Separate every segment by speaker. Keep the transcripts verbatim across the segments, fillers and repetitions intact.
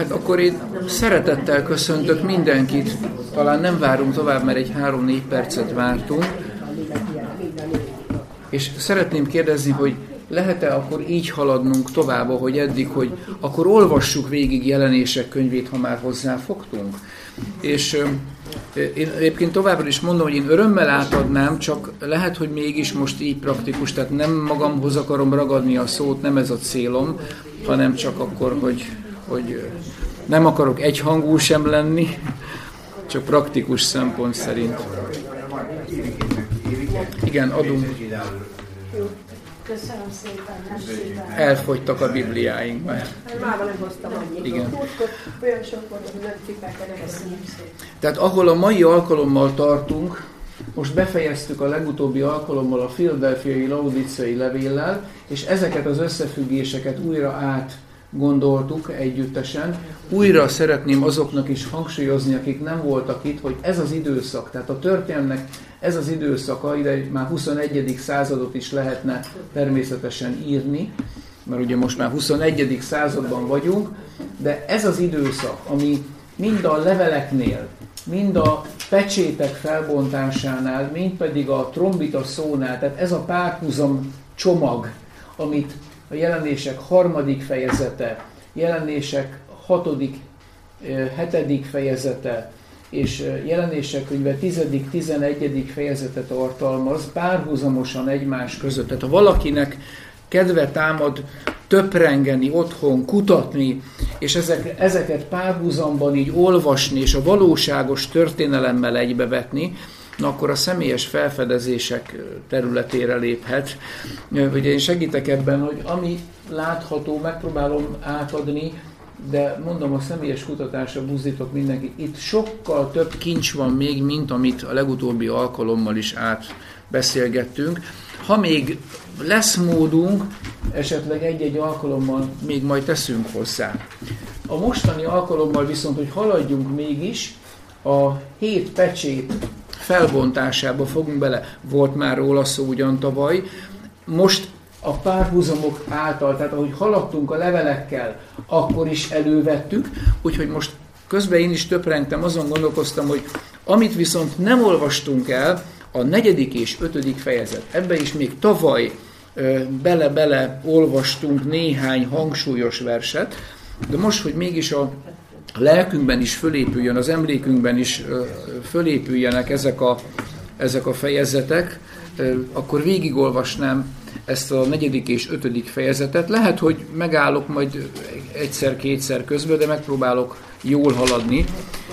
Speaker 1: Hát akkor én szeretettel köszöntök mindenkit. Talán nem várunk tovább, mert egy három-négy percet vártunk. És szeretném kérdezni, hogy lehet-e akkor így haladnunk tovább, ahogy eddig, hogy akkor olvassuk végig Jelenések könyvét, ha már hozzáfogtunk. És én egyébként továbbra is mondom, hogy én örömmel átadnám, csak lehet, hogy mégis most így praktikus, tehát nem magamhoz akarom ragadni a szót, nem ez a célom, hanem csak akkor, hogy, hogy nem akarok egyhangú sem lenni, csak praktikus szempont szerint. Igen, adunk.
Speaker 2: Köszönöm szépen, nem szépen.
Speaker 1: Elfogytak a bibliáink már.
Speaker 2: Már nem hoztam annyit.
Speaker 1: Igen.
Speaker 2: Olyan sok volt, hogy nem cipelkedek. Köszönöm szépen.
Speaker 1: Tehát ahol a mai alkalommal tartunk, most befejeztük a legutóbbi alkalommal a Philadelphiai Laodicei levéllel, és ezeket az összefüggéseket újra átgondoltuk együttesen. Újra szeretném azoknak is hangsúlyozni, akik nem voltak itt, hogy ez az időszak, tehát a történelmnek ez az időszaka, ide már huszonegyedik századot is lehetne természetesen írni, mert ugye most már huszonegyedik században vagyunk, de ez az időszak, ami mind a leveleknél, mind a pecsétek felbontásánál, mind pedig a trombita szónál, tehát ez a párhuzam csomag, amit a Jelenések harmadik fejezete, Jelenések hatodik, hetedik fejezete, és Jelenések könyve tizedik, tizenegyedik fejezete tartalmaz párhuzamosan egymás között. Tehát ha valakinek kedve támad töprengeni otthon, kutatni, és ezek, ezeket párhuzamban így olvasni, és a valóságos történelemmel egybevetni, na akkor a személyes felfedezések területére léphet. Ugye én segítek ebben, hogy ami látható, megpróbálom átadni, de mondom, a személyes kutatásra buzdítok mindenkit. Itt sokkal több kincs van még, mint amit a legutóbbi alkalommal is átbeszélgettünk. Ha még lesz módunk, esetleg egy-egy alkalommal még majd teszünk hozzá. A mostani alkalommal viszont, hogy haladjunk mégis, a hét pecsét felbontásába fogunk bele. Volt már róla szó ugyan tavaly. Most a párhuzamok által, tehát ahogy haladtunk a levelekkel, akkor is elővettük, úgyhogy most közben én is töprengtem, azon gondolkoztam, hogy amit viszont nem olvastunk el, a negyedik és ötödik fejezet. Ebbe is még tavaly bele-bele olvastunk néhány hangsúlyos verset, de most, hogy mégis a lelkünkben is fölépüljön, az emlékünkben is fölépüljenek ezek a, ezek a fejezetek, akkor végigolvasnám ezt a negyedik és ötödik fejezetet. Lehet, hogy megállok majd egyszer-kétszer közben, de megpróbálok jól haladni,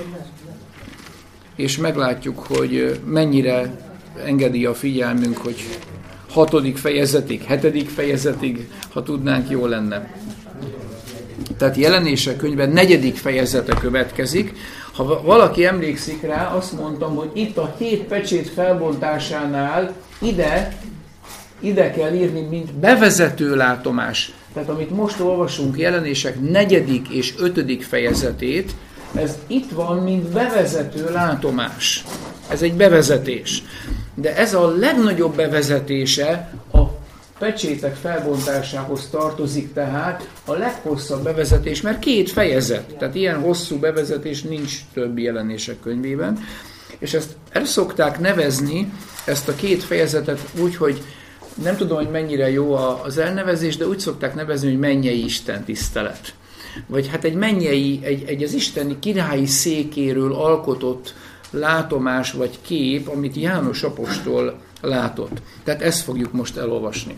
Speaker 1: és meglátjuk, hogy mennyire engedi a figyelmünk, hogy hatodik fejezetig, hetedik fejezetig, ha tudnánk, jó lenne. Tehát Jelenések könyve negyedik fejezete következik. Ha valaki emlékszik rá, azt mondtam, hogy itt a hét pecsét felbontásánál ide, ide kell írni, mint bevezető látomás. Tehát amit most olvasunk, Jelenések negyedik és ötödik fejezetét, ez itt van, mint bevezető látomás. Ez egy bevezetés. De ez a legnagyobb bevezetése a pecsétek felbontásához tartozik, tehát a leghosszabb bevezetés, mert két fejezet, tehát ilyen hosszú bevezetés nincs több Jelenések könyvében, és ezt el szokták nevezni, ezt a két fejezetet úgy, hogy nem tudom, hogy mennyire jó az elnevezés, de úgy szokták nevezni, hogy mennyei Isten tisztelet. Vagy hát egy mennyei, egy, egy az isteni királyi székéről alkotott látomás vagy kép, amit János apostol látott. Tehát ezt fogjuk most elolvasni.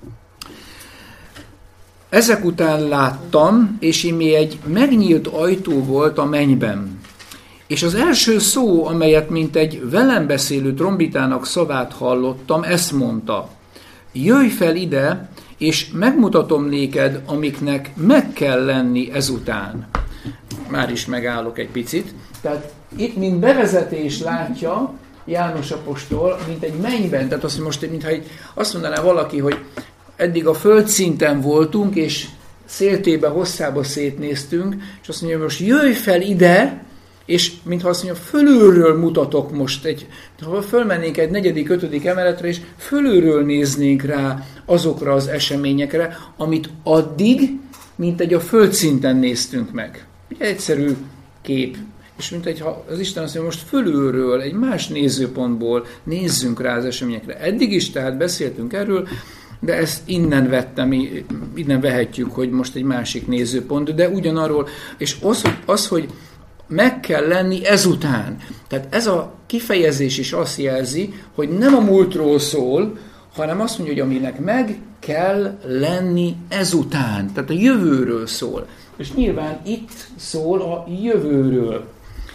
Speaker 1: Ezek után láttam, és imé egy megnyílt ajtó volt a mennyben. És az első szó, amelyet mint egy velem beszélő trombitának szavát hallottam, ezt mondta: jöjj fel ide, és megmutatom néked, amiknek meg kell lenni ezután. Már is megállok egy picit. Tehát itt, mint bevezetés látja János apostol, mint egy mennyben. Tehát azt, most, mintha egy, azt mondaná valaki, hogy eddig a földszinten voltunk, és széltébe, hosszába szétnéztünk, és azt mondja, hogy most jöjj fel ide, és mintha azt mondja, fölülről mutatok most, egy, ha fölmennénk egy negyedik, ötödik emeletre, és fölülről néznénk rá azokra az eseményekre, amit addig, mint egy a földszinten néztünk meg. Egy egyszerű kép. És mint hogyha az Isten azt mondja, most fölülről, egy más nézőpontból nézzünk rá az eseményekre. Eddig is tehát beszéltünk erről, de ezt innen vettem, innen vehetjük, hogy most egy másik nézőpont, de ugyanarról, és az, hogy, az, hogy meg kell lenni ezután. Tehát ez a kifejezés is azt jelzi, hogy nem a múltról szól, hanem azt mondja, hogy aminek meg kell lenni ezután. Tehát a jövőről szól. És nyilván itt szól a jövőről.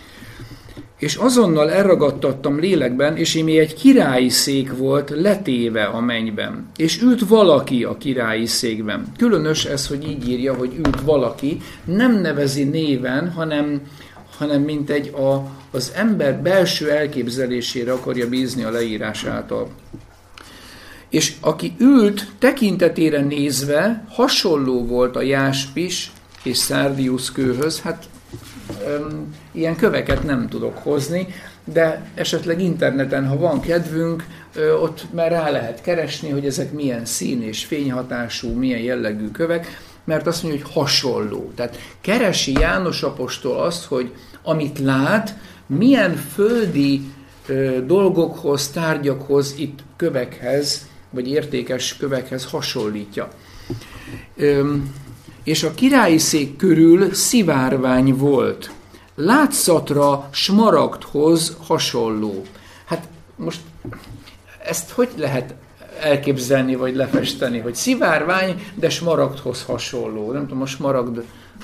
Speaker 1: És azonnal elragadtattam lélekben, és émé egy királyi szék volt letéve a mennyben. És ült valaki a királyi székben. Különös ez, hogy így írja, hogy ült valaki, nem nevezi néven, hanem, hanem mint egy a, az ember belső elképzelésére akarja bízni a leírás által. És aki ült, tekintetére nézve hasonló volt a jáspis és szárdiusz kőhöz, hát öm, ilyen köveket nem tudok hozni, de esetleg interneten, ha van kedvünk, ö, ott már rá lehet keresni, hogy ezek milyen szín és fényhatású, milyen jellegű kövek, mert azt mondja, hogy hasonló. Tehát keresi János apostol azt, hogy amit lát, milyen földi ö, dolgokhoz, tárgyakhoz, itt kövekhez, vagy értékes kövekhez hasonlítja. Öm, és a királyi szék körül szivárvány volt. Látszatra smaragdhoz hasonló. Hát most ezt hogy lehet elképzelni, vagy lefesteni, hogy szivárvány, de smaragdhoz hasonló. Nem tudom, a smaragd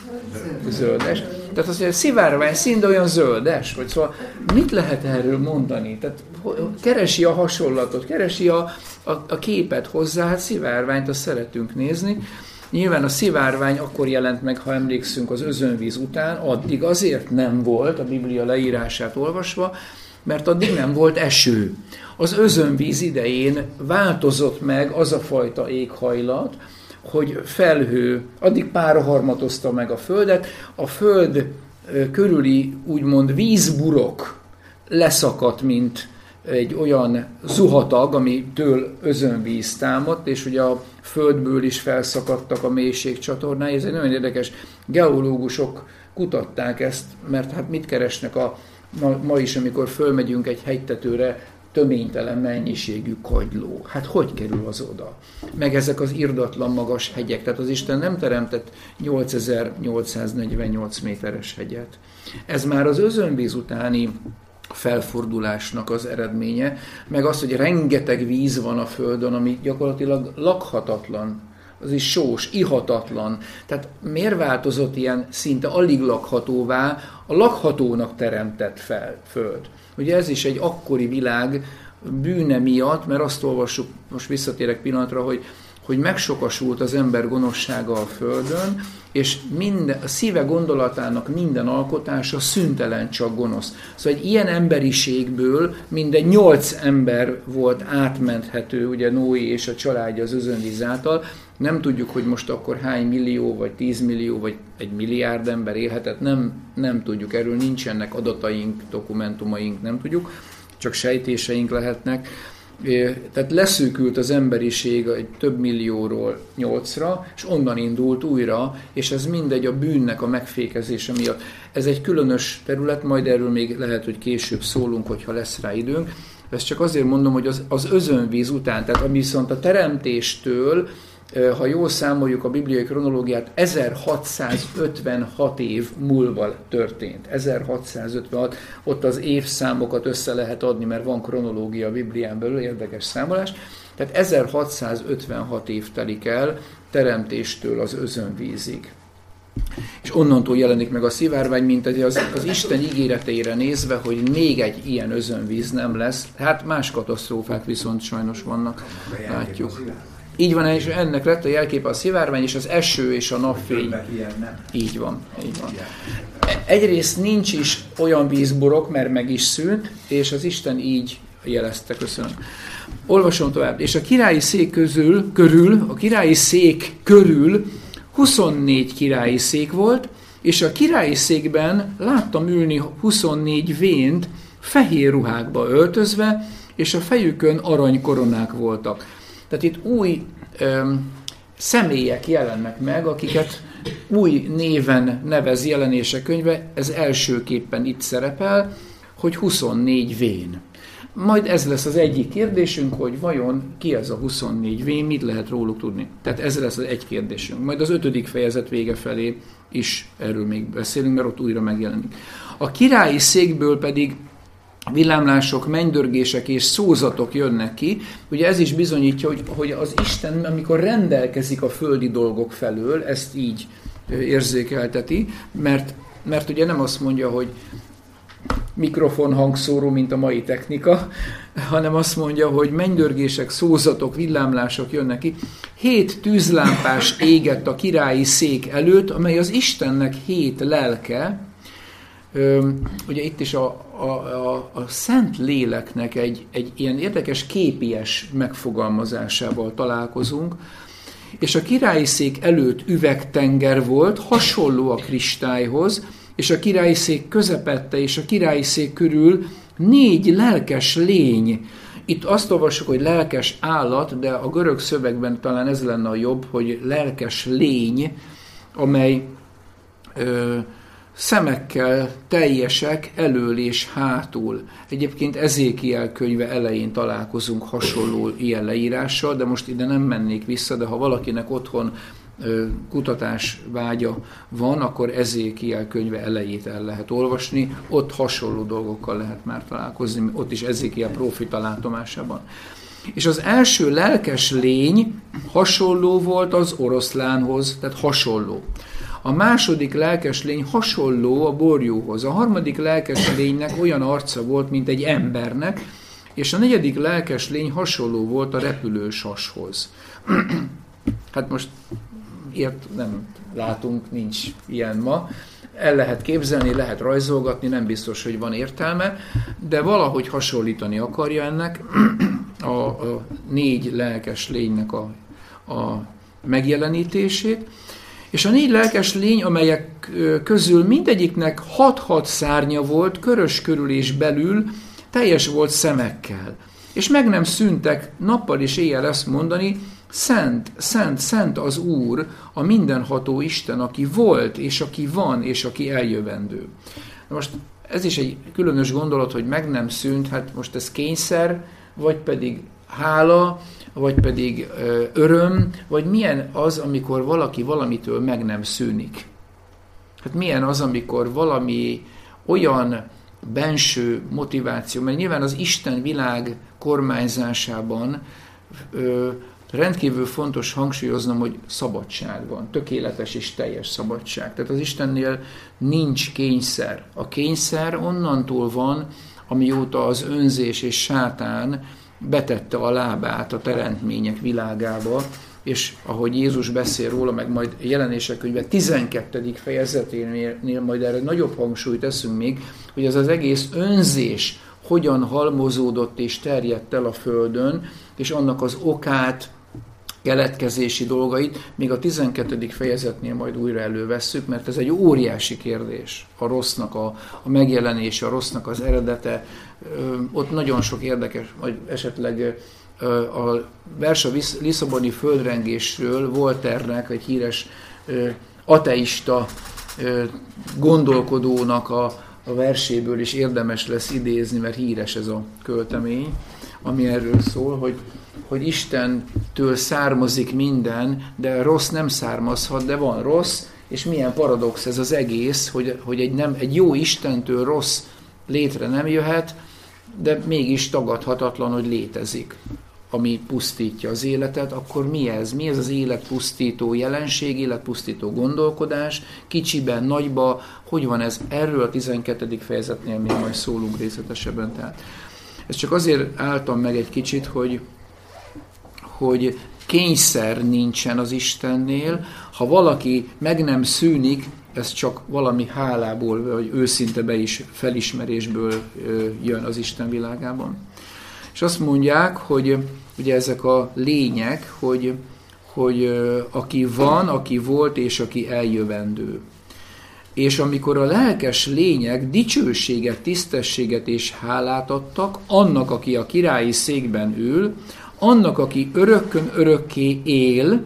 Speaker 1: zöldes. Tehát azt mondja, szivárvány szín, de olyan zöldes. Vagy szóval mit lehet erről mondani? Tehát keresi a hasonlatot, keresi a, a, a képet hozzá, hát szivárványt azt szeretünk nézni. Nyilván a szivárvány akkor jelent meg, ha emlékszünk, az özönvíz után, addig azért nem volt, a Biblia leírását olvasva, mert addig nem volt eső. Az özönvíz idején változott meg az a fajta éghajlat, hogy felhő, addig páraharmatozta meg a földet, a föld körüli úgymond vízburok leszakadt, mint egy olyan zuhatag, amitől özönvíz támadt, és ugye a földből is felszakadtak a mélységcsatornái. Ez egy nagyon érdekes, geológusok kutatták ezt, mert hát mit keresnek a, ma, ma is, amikor fölmegyünk egy hegytetőre, töménytelen mennyiségű kagyló. Hát hogy kerül az oda? Meg ezek az irdatlan magas hegyek. Tehát az Isten nem teremtett nyolcezer-nyolcszáznegyvennyolc méteres hegyet. Ez már az özönvíz utáni felfordulásnak az eredménye, meg az, hogy rengeteg víz van a Földön, ami gyakorlatilag lakhatatlan, az is sós, ihatatlan. Tehát miért változott ilyen szinte alig lakhatóvá a lakhatónak teremtett fel Föld? Ugye ez is egy akkori világ bűne miatt, mert azt olvassuk, most visszatérek pillanatra, hogy, hogy megsokasult az ember gonoszsága a Földön, és minden, a szíve gondolatának minden alkotása szüntelen csak gonosz. Szóval egy ilyen emberiségből mindegy nyolc ember volt átmenthető, ugye Noé és a családja az özönvíz által. Nem tudjuk, hogy most akkor hány millió, vagy tízmillió, vagy egy milliárd ember élhetett, nem, nem tudjuk, erről nincsenek adataink, dokumentumaink, nem tudjuk, csak sejtéseink lehetnek. Tehát leszűkült az emberiség egy több millióról nyolcra, és onnan indult újra, és ez mindegy a bűnnek a megfékezése miatt. Ez egy különös terület, majd erről még lehet, hogy később szólunk, hogyha lesz rá időnk. Ezt csak azért mondom, hogy az, az özönvíz után, tehát ami viszont a teremtéstől, ha jól számoljuk a bibliai kronológiát, ezerhatszázötvenhat év múlva történt. ezerhatszázötvenhat, ott az évszámokat össze lehet adni, mert van kronológia a Biblián belül, érdekes számolás. Tehát ezerhatszázötvenhat év telik el teremtéstől az özönvízig. És onnantól jelenik meg a szivárvány, mint az, az Isten ígéreteire nézve, hogy még egy ilyen özönvíz nem lesz. Hát más katasztrófák viszont sajnos vannak, látjuk. Így van, és ennek lett a jelképe a szivárvány, és az eső és a napfény. Így van, így van. Egyrészt nincs is olyan vízburok, mert meg is szűnt, és az Isten így jelezte, köszönöm. Olvasom tovább. És a királyi szék közül, körül, a királyi szék körül huszonnégy királyi szék volt, és a királyi székben láttam ülni huszonnégy vént, fehér ruhákba öltözve, és a fejükön aranykoronák voltak. Tehát itt új öm, személyek jelennek meg, akiket új néven nevez Jelenések könyve, ez elsőképpen itt szerepel, hogy huszonnégy vén. Majd ez lesz az egyik kérdésünk, hogy vajon ki ez a huszonnégy vén, mit lehet róluk tudni. Tehát ez lesz az egy kérdésünk. Majd az ötödik fejezet vége felé is erről még beszélünk, mert ott újra megjelenik. A királyi székből pedig villámlások, mennydörgések és szózatok jönnek ki. Ugye ez is bizonyítja, hogy, hogy az Isten, amikor rendelkezik a földi dolgok felől, ezt így érzékelteti, mert, mert ugye nem azt mondja, hogy mikrofonhangszóró, mint a mai technika, hanem azt mondja, hogy mennydörgések, szózatok, villámlások jönnek ki. Hét tűzlámpás égett a királyi szék előtt, amely az Istennek hét lelke. Ugye itt is a, a, a, a Szent Léleknek egy, egy ilyen érdekes képies megfogalmazásával találkozunk, és a királyi szék előtt üvegtenger volt, hasonló a kristályhoz, és a királyi szék közepette, és a királyi szék körül négy lelkes lény. Itt azt olvassuk, hogy lelkes állat, de a görög szövegben talán ez lenne a jobb, hogy lelkes lény, amely ö, szemekkel teljesek elől és hátul. Egyébként Ezékiel könyve elején találkozunk hasonló ilyen leírással, de most ide nem mennék vissza, de ha valakinek otthon kutatás vágya van, akkor Ezékiel könyve elejét el lehet olvasni, ott hasonló dolgokkal lehet már találkozni, ott is Ezékiel prófita látomásában. És az első lelkes lény hasonló volt az oroszlánhoz, tehát hasonló. A második lelkes lény hasonló a borjúhoz. A harmadik lelkes lénynek olyan arca volt, mint egy embernek, és a negyedik lelkes lény hasonló volt a repülő sashoz. Hát most ilyet nem látunk, nincs ilyen ma. El lehet képzelni, lehet rajzolgatni, nem biztos, hogy van értelme, de valahogy hasonlítani akarja ennek a, a négy lelkes lénynek a, a megjelenítését. És a négy lelkes lény, amelyek közül mindegyiknek hat-hat szárnya volt, körös körül és belül, teljes volt szemekkel. És meg nem szűntek nappal és éjjel ezt mondani, Szent, szent, szent az Úr, a mindenható Isten, aki volt, és aki van, és aki eljövendő. Most ez is egy különös gondolat, hogy meg nem szűnt, hát most ez kényszer, vagy pedig hála, vagy pedig ö, öröm, vagy milyen az, amikor valaki valamitől meg nem szűnik. Hát milyen az, amikor valami olyan benső motiváció, mert nyilván az Isten világ kormányzásában ö, rendkívül fontos hangsúlyoznom, hogy szabadság van, tökéletes és teljes szabadság. Tehát az Istennél nincs kényszer. A kényszer onnantól van, amióta az önzés és sátán betette a lábát a teremtmények világába, és ahogy Jézus beszél róla, meg majd Jelenések könyve tizenkettedik fejezeténél majd erre nagyobb hangsúlyt teszünk még, hogy ez az egész önzés hogyan halmozódott és terjedt el a földön, és annak az okát, keletkezési dolgait, még a tizenkettedik fejezetnél majd újra elővesszük, mert ez egy óriási kérdés. A rossznak a, a megjelenése, a rossznak az eredete, ö, ott nagyon sok érdekes, vagy esetleg ö, a vers a lisszaboni földrengésről Voltaire-nek egy híres ö, ateista ö, gondolkodónak a, a verséből is érdemes lesz idézni, mert híres ez a költemény, ami erről szól, hogy hogy Istentől származik minden, de rossz nem származhat, de van rossz, és milyen paradox ez az egész, hogy, hogy egy, nem, egy jó Istentől rossz létre nem jöhet, de mégis tagadhatatlan, hogy létezik, ami pusztítja az életet. Akkor mi ez? Mi ez az életpusztító jelenség, életpusztító gondolkodás, kicsiben, nagyba, hogy van ez? Erről a tizenkettedik fejezetnél még majd szólunk részletesebben. Tehát ezt csak azért álltam meg egy kicsit, hogy hogy kényszer nincsen az Istennél, ha valaki meg nem szűnik, ez csak valami hálából, vagy őszinte be is felismerésből jön az Isten világában. És azt mondják, hogy ugye ezek a lények, hogy, hogy aki van, aki volt, és aki eljövendő. És amikor a lelkes lények dicsőséget, tisztességet és hálát adtak, annak, aki a királyi székben ül, annak, aki örökkön örökké él,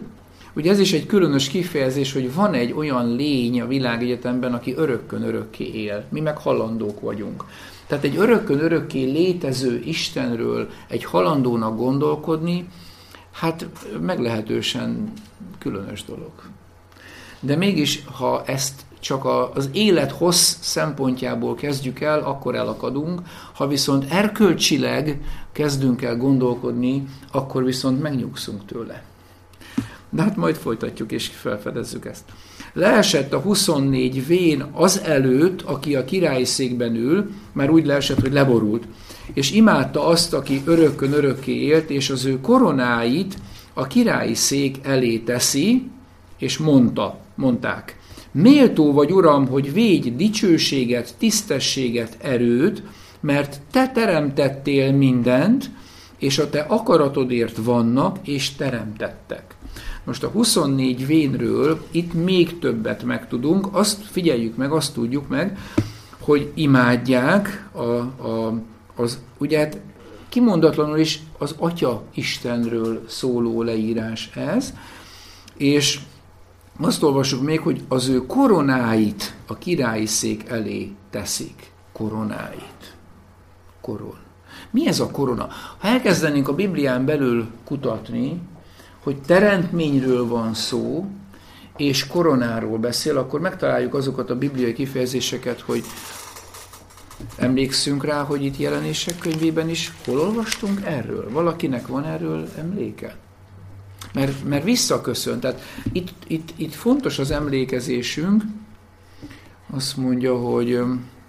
Speaker 1: ugye ez is egy különös kifejezés, hogy van egy olyan lény a világegyetemben, aki örökkön örökké él. Mi meg halandók vagyunk. Tehát egy örökkön örökké létező Istenről egy halandónak gondolkodni, hát meglehetősen különös dolog. De mégis, ha ezt csak az élet hossz szempontjából kezdjük el, akkor elakadunk. Ha viszont erkölcsileg kezdünk el gondolkodni, akkor viszont megnyugszunk tőle. De hát majd folytatjuk és felfedezzük ezt. Leesett a huszonnégy vén az előtt, aki a királyi székben ül, már úgy leesett, hogy leborult, és imádta azt, aki örökkön örökké élt, és az ő koronáit a királyi szék elé teszi, és mondta, mondták, méltó vagy, Uram, hogy védj dicsőséget, tisztességet, erőt, mert te teremtettél mindent, és a te akaratodért vannak, és teremtettek. Most a huszonnégy vénről itt még többet megtudunk, azt figyeljük meg, azt tudjuk meg, hogy imádják, a, a, az, ugye hát kimondatlanul is az Atya Istenről szóló leírás ez, és azt olvassuk még, hogy az ő koronáit a királyi szék elé teszik. Koronáit. Koron. Mi ez a korona? Ha elkezdenénk a Biblián belül kutatni, hogy teremtményről van szó, és koronáról beszél, akkor megtaláljuk azokat a bibliai kifejezéseket, hogy emlékszünk rá, hogy itt Jelenések könyvében is hol olvastunk erről? Valakinek van erről emléke? Mert, mert visszaköszön. Tehát itt, itt, itt fontos az emlékezésünk. Azt mondja, hogy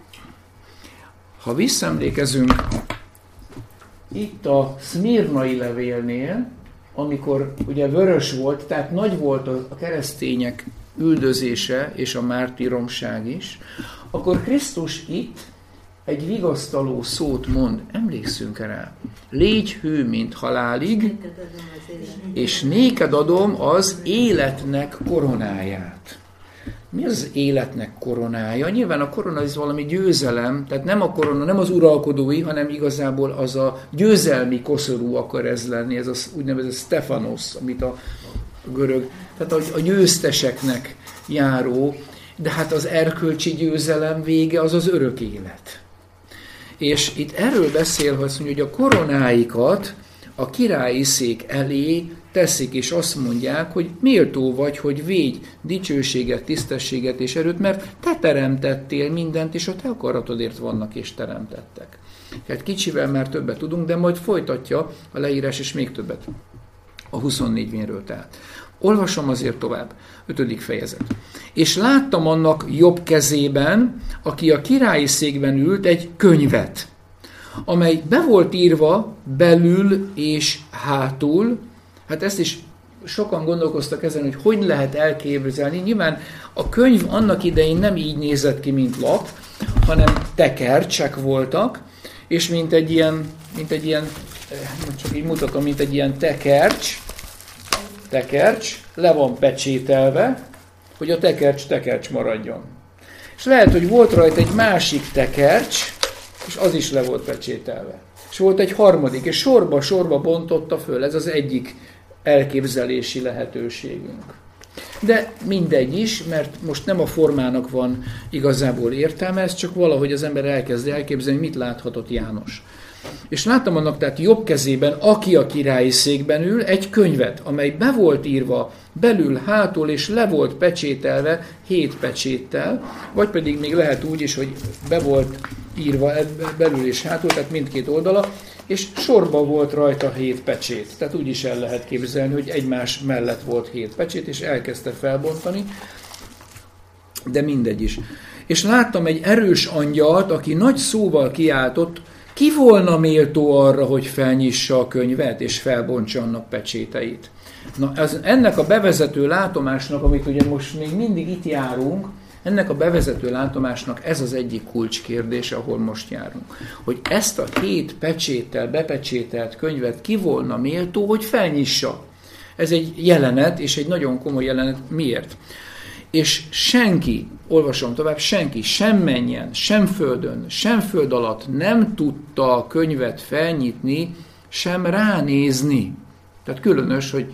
Speaker 1: ha visszaemlékezünk itt a szmirnai levélnél, amikor ugye vörös volt, tehát nagy volt a keresztények üldözése és a mártíromság is, akkor Krisztus itt egy vigasztaló szót mond, emlékszünk rá. Légy hű, mint halálig, és néked adom az életnek koronáját. Mi az, az életnek koronája? Nyilván a korona ez valami győzelem, tehát nem a korona, nem az uralkodói, hanem igazából az a győzelmi koszorú akar ez lenni, ez az úgynevezett Stefanos, amit a görög, tehát a, a győzteseknek járó, de hát az erkölcsi győzelem vége az az örök élet. És itt erről beszél, hogy azt mondja, hogy a koronáikat a királyi szék elé teszik, és azt mondják, hogy méltó vagy, hogy védj dicsőséget, tisztességet és erőt, mert te teremtettél mindent, és a te akaratodért vannak és teremtettek. Tehát kicsivel már többet tudunk, de majd folytatja a leírás, és még többet. A huszonnégy vénről tehát. Olvasom azért tovább. Ötödik fejezet. És láttam annak jobb kezében, aki a királyi székben ült, egy könyvet, amely be volt írva belül és hátul. Hát ezt is sokan gondolkoztak ezen, hogy hogy lehet elképzelni. Nyilván a könyv annak idején nem így nézett ki, mint lap, hanem tekercsek voltak, és mint egy ilyen, mint egy ilyen, csak így mutatom, mint egy ilyen tekercs, tekercs, le van pecsételve, hogy a tekercs tekercs maradjon. És lehet, hogy volt rajta egy másik tekercs, és az is le volt pecsételve. És volt egy harmadik, és sorba-sorba bontotta föl. Ez az egyik elképzelési lehetőségünk. De mindegy is, mert most nem a formának van igazából értelme, ez csak valahogy az ember elkezd elképzelni, mit láthatott János. És láttam annak tehát jobb kezében, aki a királyi székben ül, egy könyvet, amely be volt írva belül, hátul, és le volt pecsételve hét pecséttel, vagy pedig még lehet úgy is, hogy be volt írva belül és hátul, tehát mindkét oldala, és sorba volt rajta hét pecsét. Tehát úgy is el lehet képzelni, hogy egymás mellett volt hét pecsét, és elkezdte felbontani, de mindegy is. És láttam egy erős angyalt, aki nagy szóval kiáltott, ki volna méltó arra, hogy felnyissa a könyvet, és felbontsa annak pecséteit. Na, ez, ennek a bevezető látomásnak, amit ugye most még mindig itt járunk, ennek a bevezető látomásnak ez az egyik kulcskérdés, ahol most járunk. Hogy ezt a hét pecséttel, bepecsételt könyvet ki volna méltó, hogy felnyissa. Ez egy jelenet, és egy nagyon komoly jelenet. Miért? És senki, olvasom tovább, senki sem mennyen, sem földön, sem föld alatt nem tudta a könyvet felnyitni, sem ránézni. Tehát különös, hogy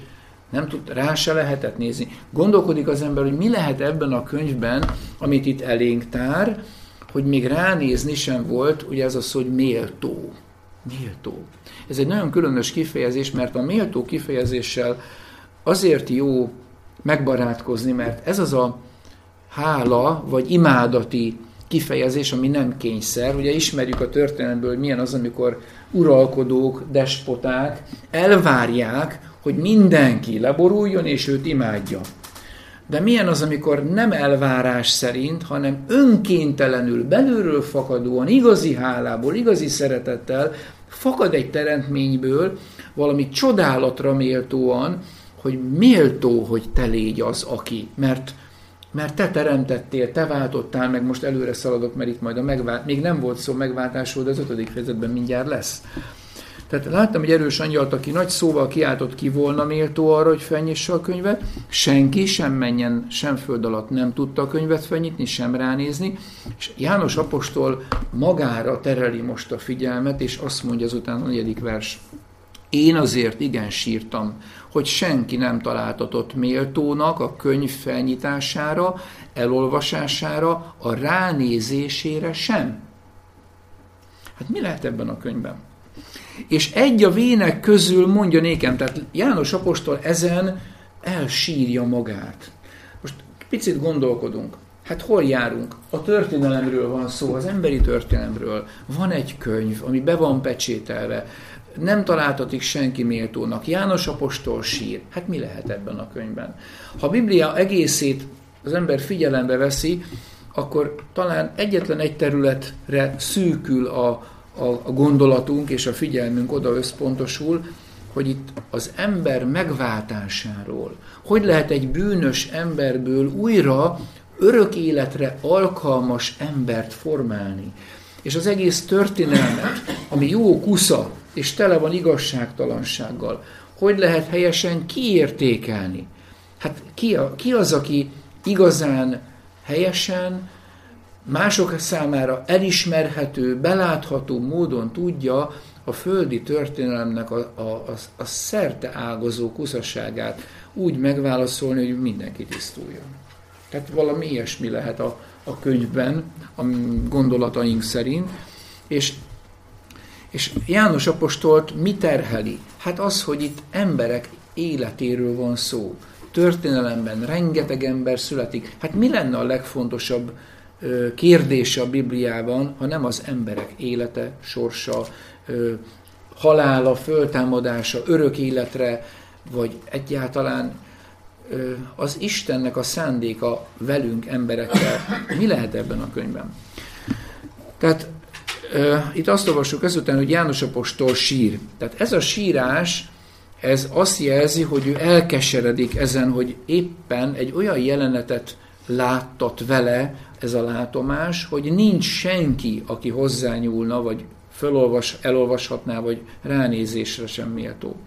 Speaker 1: Nem tud, rá se lehetett nézni. Gondolkodik az ember, hogy mi lehet ebben a könyvben, amit itt elénk tár, hogy még ránézni sem volt, ugye ez az szó, hogy méltó. Méltó. Ez egy nagyon különös kifejezés, mert a méltó kifejezéssel azért jó megbarátkozni, mert ez az a hála, vagy imádati kifejezés, ami nem kényszer. Ugye ismerjük a történelemből, hogy milyen az, amikor uralkodók, despoták elvárják, hogy mindenki leboruljon, és őt imádja. De milyen az, amikor nem elvárás szerint, hanem önkéntelenül, belülről fakadóan, igazi hálából, igazi szeretettel fakad egy teremtményből valami csodálatra méltóan, hogy méltó, hogy te légy az, aki. Mert, mert te teremtettél, te váltottál, meg most előre szaladok, mert itt majd a megvált, még nem volt szó megváltásról, de az ötödik fejezetben mindjárt lesz. Tehát láttam egy erős angyalt, aki nagy szóval kiáltott, ki volna méltó arra, hogy felnyissa a könyvet. Senki sem menjen, sem föld alatt nem tudta a könyvet felnyitni, sem ránézni. És János apostol magára tereli most a figyelmet, és azt mondja azután a negyedik vers. Én azért igen sírtam, hogy senki nem találtatott méltónak a könyv felnyitására, elolvasására, a ránézésére sem. Hát mi lehet ebben a könyvben? És egy a vének közül mondja nékem, tehát János apostol ezen elsírja magát. Most picit gondolkodunk. Hát hol járunk? A történelemről van szó, az emberi történelemről. Van egy könyv, ami be van pecsételve. Nem találtatik senki méltónak. János apostol sír. Hát mi lehet ebben a könyvben? Ha a Biblia egészét az ember figyelembe veszi, akkor talán egyetlen egy területre szűkül a a gondolatunk és a figyelmünk oda összpontosul, hogy itt az ember megváltásáról, hogy lehet egy bűnös emberből újra örök életre alkalmas embert formálni. És az egész történelmet, ami jó kusza, és tele van igazságtalansággal, hogy lehet helyesen kiértékelni. Hát ki, a, ki az, aki igazán helyesen, mások számára elismerhető, belátható módon tudja a földi történelemnek a, a, a, a szerte ágazó kuszaságát úgy megválaszolni, hogy mindenki tisztuljon. Tehát valami ilyesmi lehet a, a könyvben, a gondolataink szerint. És, és János apostolt mi terheli? Hát az, hogy itt emberek életéről van szó. Történelemben rengeteg ember születik. Hát mi lenne a legfontosabb kérdése a Bibliában, ha nem az emberek élete, sorsa, halála, föltámadása, örök életre, vagy egyáltalán az Istennek a szándéka velünk, emberekkel. Mi lehet ebben a könyvben? Tehát itt azt olvassuk ezután, hogy János apostol sír. Tehát ez a sírás, ez azt jelzi, hogy ő elkeseredik ezen, hogy éppen egy olyan jelenetet láttat vele, ez a látomás, hogy nincs senki, aki hozzányúlna, vagy felolvas, elolvashatná, vagy ránézésre sem méltó.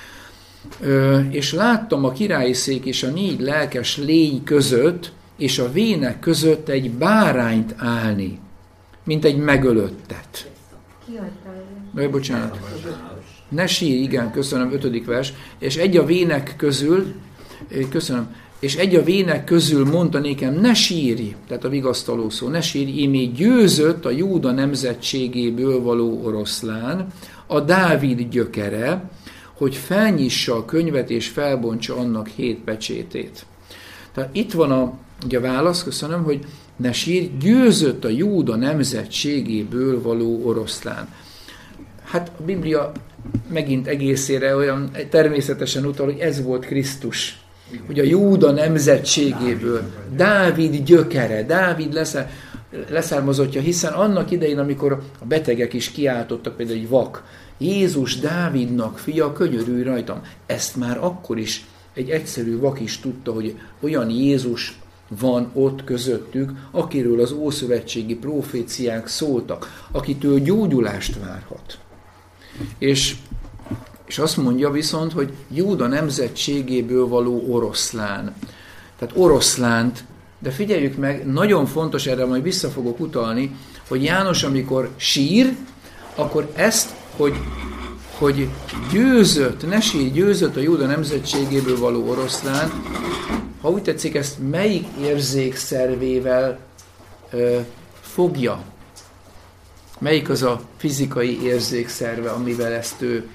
Speaker 1: Ö, és láttam a királyi szék és a négy lelkes lény között, és a vének között egy bárányt állni, mint egy megölöttet. Jaj, bocsánat. Ne sírj, igen, köszönöm, ötödik vers. És egy a vének közül, köszönöm, és egy a vének közül mondta nékem, ne sírj, tehát a vigasztaló szó, ne sírj, ímé győzött a Júda nemzetségéből való oroszlán, a Dávid gyökere, hogy felnyissa a könyvet és felbontsa annak hét pecsétét. Tehát itt van a, ugye a válasz, köszönöm, hogy ne sírj, győzött a Júda nemzetségéből való oroszlán. Hát a Biblia megint egészére olyan természetesen utal, hogy ez volt Krisztus. Hogy a Júda nemzetségéből, Dávid gyökere, Dávid leszár, leszármazottja, hiszen annak idején, amikor a betegek is kiáltottak, például egy vak, Jézus Dávidnak fia, könyörülj rajtam. Ezt már akkor is egy egyszerű vak is tudta, hogy olyan Jézus van ott közöttük, akiről az ószövetségi proféciák szóltak, akitől gyógyulást várhat. És És azt mondja viszont, hogy Júda nemzetségéből való oroszlán. Tehát oroszlánt, de figyeljük meg, nagyon fontos, erre majd vissza fogok utalni, hogy János, amikor sír, akkor ezt, hogy hogy győzött, ne sírj, győzött a Júda nemzetségéből való oroszlán, ha úgy tetszik, ezt melyik érzékszervével ö, fogja? Melyik az a fizikai érzékszerve, amivel ezt ő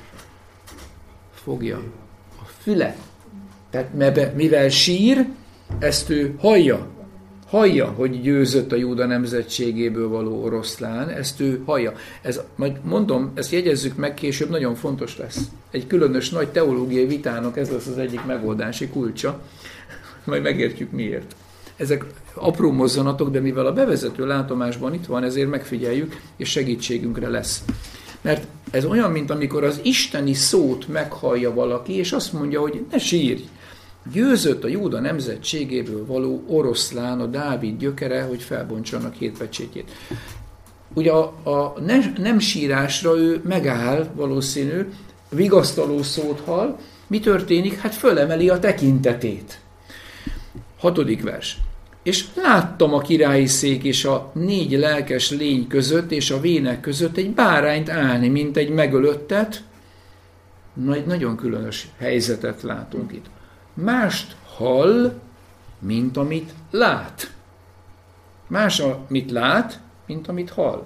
Speaker 1: fogja? A füle. Tehát mivel sír, ezt ő hallja. Hallja, hogy győzött a Júda nemzetségéből való oroszlán, ezt ő hallja. Ez, majd mondom, ezt jegyezzük meg, később nagyon fontos lesz. Egy különös nagy teológiai vitának ez lesz az egyik megoldási kulcsa, majd megértjük miért. Ezek apró mozzanatok, de mivel a bevezető látomásban itt van, ezért megfigyeljük, és segítségünkre lesz. Mert ez olyan, mint amikor az isteni szót meghallja valaki, és azt mondja, hogy ne sírj, győzött a Júda nemzetségéből való oroszlán, a Dávid gyökere, hogy felbontsanak hét pecsétjét. Ugye a, a ne, nem sírásra ő megáll, valószínű, vigasztaló szót hall. Mi történik? Hát fölemeli a tekintetét. Hatodik vers. És láttam a királyi szék és a négy lelkes lény között és a vének között egy bárányt állni, mint egy megölöttet. Na, egy nagyon különös helyzetet látunk itt. Mást hall, mint amit lát. Más, amit lát, mint amit hall.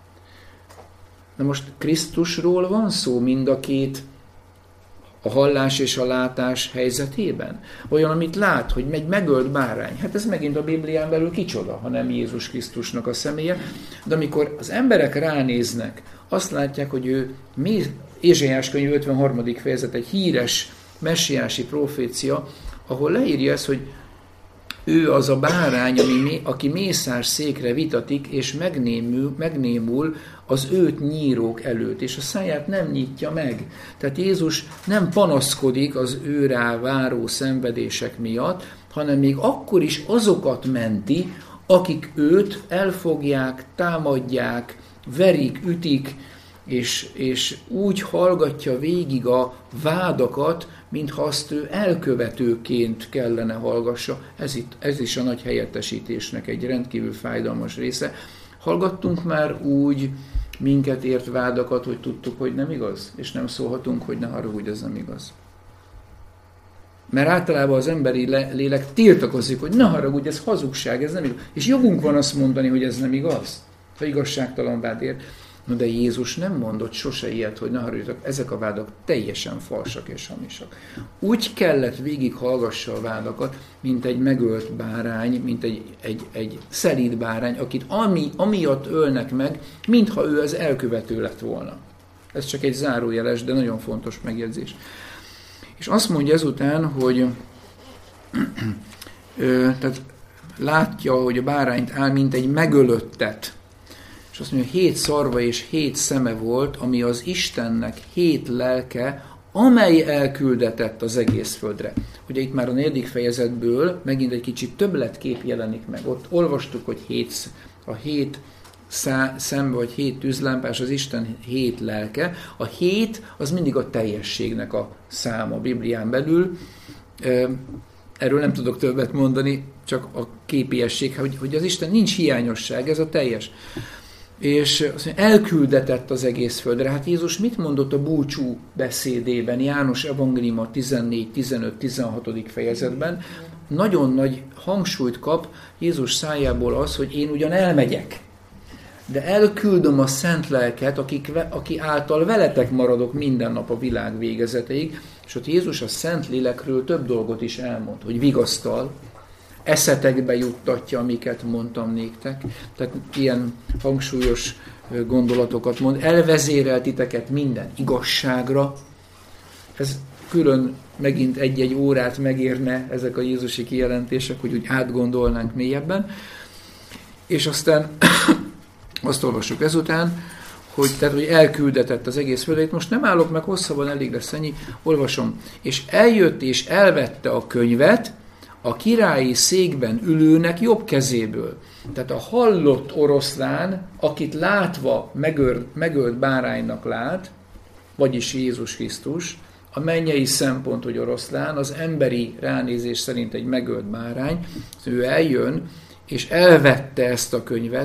Speaker 1: Na most Krisztusról van szó mind a két, a hallás és a látás helyzetében? Olyan, amit lát, hogy megy megölt bárány. Hát ez megint a Biblián belül kicsoda, ha nem Jézus Krisztusnak a személye. De amikor az emberek ránéznek, azt látják, hogy ő, Ézsaiás könyv ötvenharmadik fejezet, egy híres messiási profécia, ahol leírja ezt, hogy ő az a bárány, ami, aki mészár székre vitatik, és megnémül, megnémul az őt nyírók előtt, és a száját nem nyitja meg. Tehát Jézus nem panaszkodik az ő rá váró szenvedések miatt, hanem még akkor is azokat menti, akik őt elfogják, támadják, verik, ütik, és, és úgy hallgatja végig a vádakat, mintha azt ő elkövetőként kellene hallgassa. Ez, itt, ez is a nagy helyettesítésnek egy rendkívül fájdalmas része. Hallgattunk már úgy minket ért vádakat, hogy tudtuk, hogy nem igaz, és nem szólhatunk, hogy ne haragudj, ez nem igaz. Mert általában az emberi lélek tiltakozik, hogy ne haragudj, ez hazugság, ez nem igaz. És jogunk van azt mondani, hogy ez nem igaz, ha igazságtalan vád ér. No, de Jézus nem mondott sose ilyet, hogy ne haragudjatok, ezek a vádak teljesen falsak és hamisak. Úgy kellett végighallgassa a vádakat, mint egy megölt bárány, mint egy, egy, egy szelíd bárány, akit ami, amiatt ölnek meg, mintha ő az elkövető lett volna. Ez csak egy zárójeles, de nagyon fontos megjegyzés. És azt mondja ezután, hogy ö, tehát látja, hogy a bárányt áll, mint egy megölöttet. És azt mondja, hét szarva és hét szeme volt, ami az Istennek hét lelke, amely elküldetett az egész földre. Ugye itt már a negyedik fejezetből megint egy kicsit többletkép jelenik meg. Ott olvastuk, hogy hét, a hét szá, szem vagy hét tűzlámpás az Isten hét lelke. A hét az mindig a teljességnek a száma a Biblián belül. Erről nem tudok többet mondani, csak a képiesség, hogy, hogy az Isten nincs hiányosság, ez a teljes. És azt mondja, elküldetett az egész földre. Hát Jézus mit mondott a búcsú beszédében, János evangéliuma tizennégy, tizenöt, tizenhatodik fejezetben? Nagyon nagy hangsúlyt kap Jézus szájából az, hogy én ugyan elmegyek, de elküldöm a szent lelket, akik, aki által veletek maradok minden nap a világ végezeteig. És ott Jézus a szent lélekről több dolgot is elmond, hogy vigasztal, eszetekbe juttatja, amiket mondtam néktek. Tehát ilyen hangsúlyos gondolatokat mond. Elvezérel titeket minden igazságra. Ez külön megint egy-egy órát megérne ezek a jézusi kijelentések, hogy úgy átgondolnánk mélyebben. És aztán azt olvassuk ezután, hogy, tehát, hogy elküldetett az egész földét. Most nem állok meg hosszabban, elég lesz ennyi. Olvasom. És eljött és elvette a könyvet, a királyi székben ülőnek jobb kezéből. Tehát a hallott oroszlán, akit látva megölt, megölt báránynak lát, vagyis Jézus Krisztus, a mennyei szempont, hogy oroszlán, az emberi ránézés szerint egy megölt bárány, ő eljön, és elvette ezt a könyvet,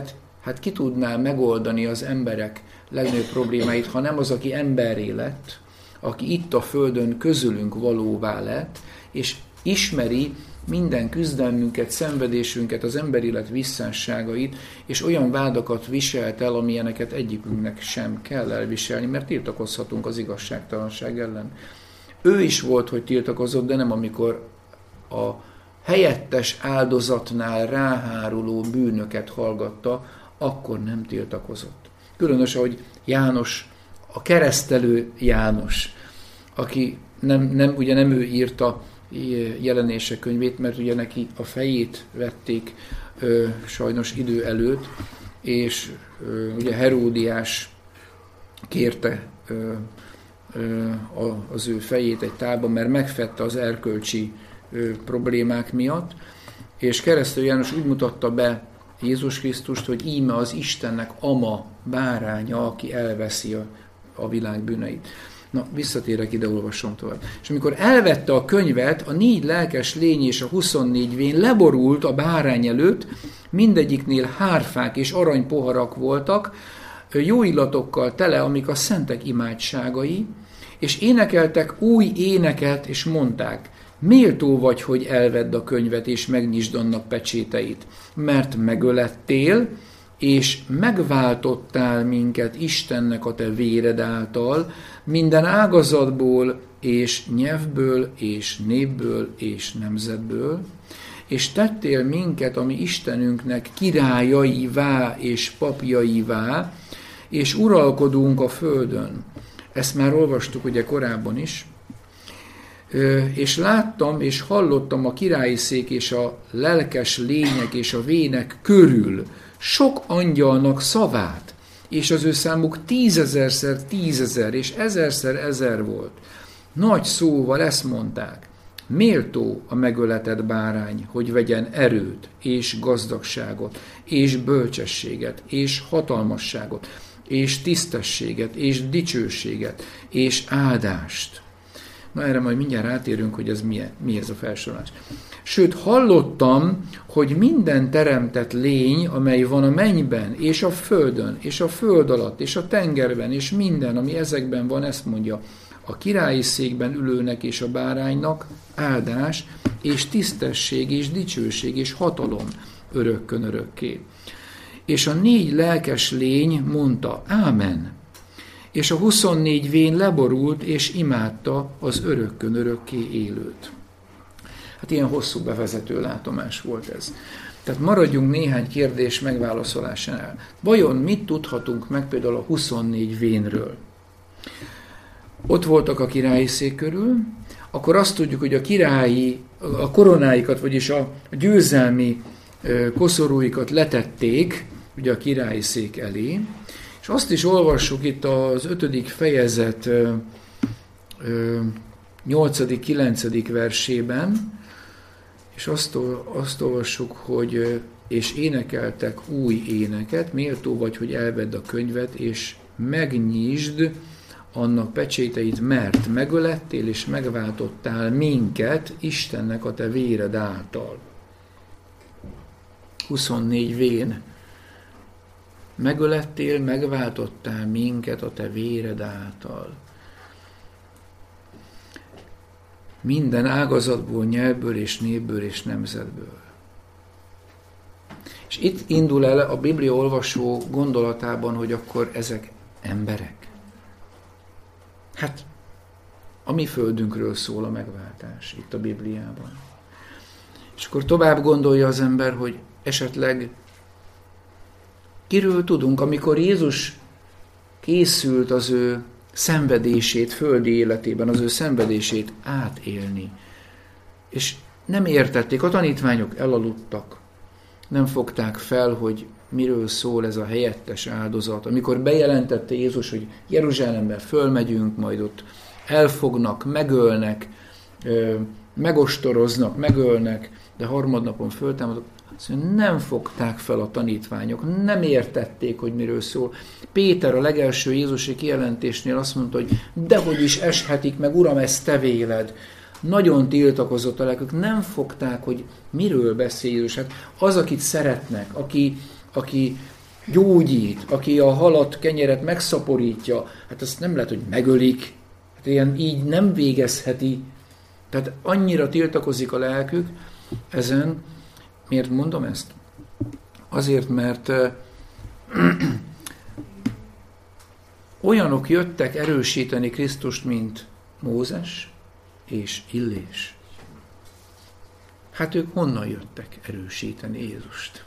Speaker 1: hát ki tudná megoldani az emberek legnagyobb problémáit, ha nem az, aki emberré lett, aki itt a földön közülünk valóvá lett, és ismeri minden küzdelmünket, szenvedésünket, az emberélet visszásságait, és olyan vádakat viselt el, amilyeneket egyikünknek sem kell elviselni, mert tiltakozhatunk az igazságtalanság ellen. Ő is volt, hogy tiltakozott, de nem amikor a helyettes áldozatnál ráháruló bűnöket hallgatta, akkor nem tiltakozott. Különös, hogy János, a keresztelő János, aki nem, nem, ugye nem ő írta Jelenések könyvét, mert ugye neki a fejét vették ö, sajnos idő előtt, és ö, ugye Heródiás kérte ö, ö, az ő fejét egy tálban, mert megfette az erkölcsi ö, problémák miatt, és keresztelő János úgy mutatta be Jézus Krisztust, hogy íme az Istennek ama báránya, aki elveszi a, a világ bűneit. Na, visszatérek ide, olvasom tovább. És amikor elvette a könyvet, a négy lelkes lény és a huszonnégy vén leborult a bárány előtt, mindegyiknél hárfák és aranypoharak voltak, jó illatokkal tele, amik a szentek imádságai, és énekeltek új éneket, és mondták, méltó vagy, hogy elvedd a könyvet, és megnyisd annak pecséteit, mert megölettél, és megváltottál minket Istennek a te véred által, minden ágazatból, és nyelvből, és népből, és nemzetből, és tettél minket, ami Istenünknek királyaivá és papjaivá, és uralkodunk a földön. Ezt már olvastuk ugye korábban is. És láttam, és hallottam a királyi szék és a lelkes lények és a vének körül sok angyalnak szavát, és az ő számuk tízezerszer tízezer, és ezerszer ezer volt. Nagy szóval ezt mondták, méltó a megöletett bárány, hogy vegyen erőt, és gazdagságot, és bölcsességet, és hatalmasságot, és tisztességet, és dicsőséget, és áldást. Na erre majd mindjárt rátérünk, hogy ez mi, mi ez a felsorolás. Sőt, hallottam, hogy minden teremtett lény, amely van a mennyben, és a földön, és a föld alatt, és a tengerben, és minden, ami ezekben van, ezt mondja, a királyi székben ülőnek és a báránynak áldás, és tisztesség, és dicsőség, és hatalom örökkön örökké. És a négy lelkes lény mondta, ámen. És a huszonnégy vén leborult, és imádta az örökkön örökké élőt. Hát ilyen hosszú bevezető látomás volt ez. Tehát maradjunk néhány kérdés megválaszolásánál. Vajon mit tudhatunk meg például a huszonnégy vénről? Ott voltak a királyi szék körül, akkor azt tudjuk, hogy a királyi, a koronáikat, vagyis a győzelmi koszorúikat letették, ugye a királyi szék elé, és azt is olvassuk itt az ötödik fejezet nyolcadik-kilencedik versében, és azt, azt olvassuk, hogy és énekeltek új éneket, méltó vagy, hogy elvedd a könyvet, és megnyisd annak pecséteit, mert megölettél, és megváltottál minket Istennek a te véred által. huszonnégy vén. Megölettél, megváltottál minket a te véred által. Minden ágazatból, nyelvből és népből és nemzetből. És itt indul el a Biblia olvasó gondolatában, hogy akkor ezek emberek. Hát a mi földünkről szól a megváltás itt a Bibliában. És akkor tovább gondolja az ember, hogy esetleg kiről tudunk, amikor Jézus készült az ő szenvedését, földi életében, az ő szenvedését átélni. És nem értették, a tanítványok elaludtak, nem fogták fel, hogy miről szól ez a helyettes áldozat. Amikor bejelentette Jézus, hogy Jeruzsálemben fölmegyünk, majd ott elfognak, megölnek, megostoroznak, megölnek, de harmadnapon föltámadok, nem fogták fel a tanítványok, nem értették, hogy miről szól. Péter a legelső Jézusi kijelentésnél azt mondta, hogy dehogy is eshetik meg, Uram, ez te véled. Nagyon tiltakozott a lelkük, nem fogták, hogy miről beszél Jézus. Hát az, akit szeretnek, aki, aki gyógyít, aki a halat, kenyeret megszaporítja, hát azt nem lehet, hogy megölik. Hát ilyen így nem végezheti. Tehát annyira tiltakozik a lelkük ezen. Miért mondom ezt? Azért, mert olyanok jöttek erősíteni Krisztust, mint Mózes és Illés. Hát ők honnan jöttek erősíteni Jézust?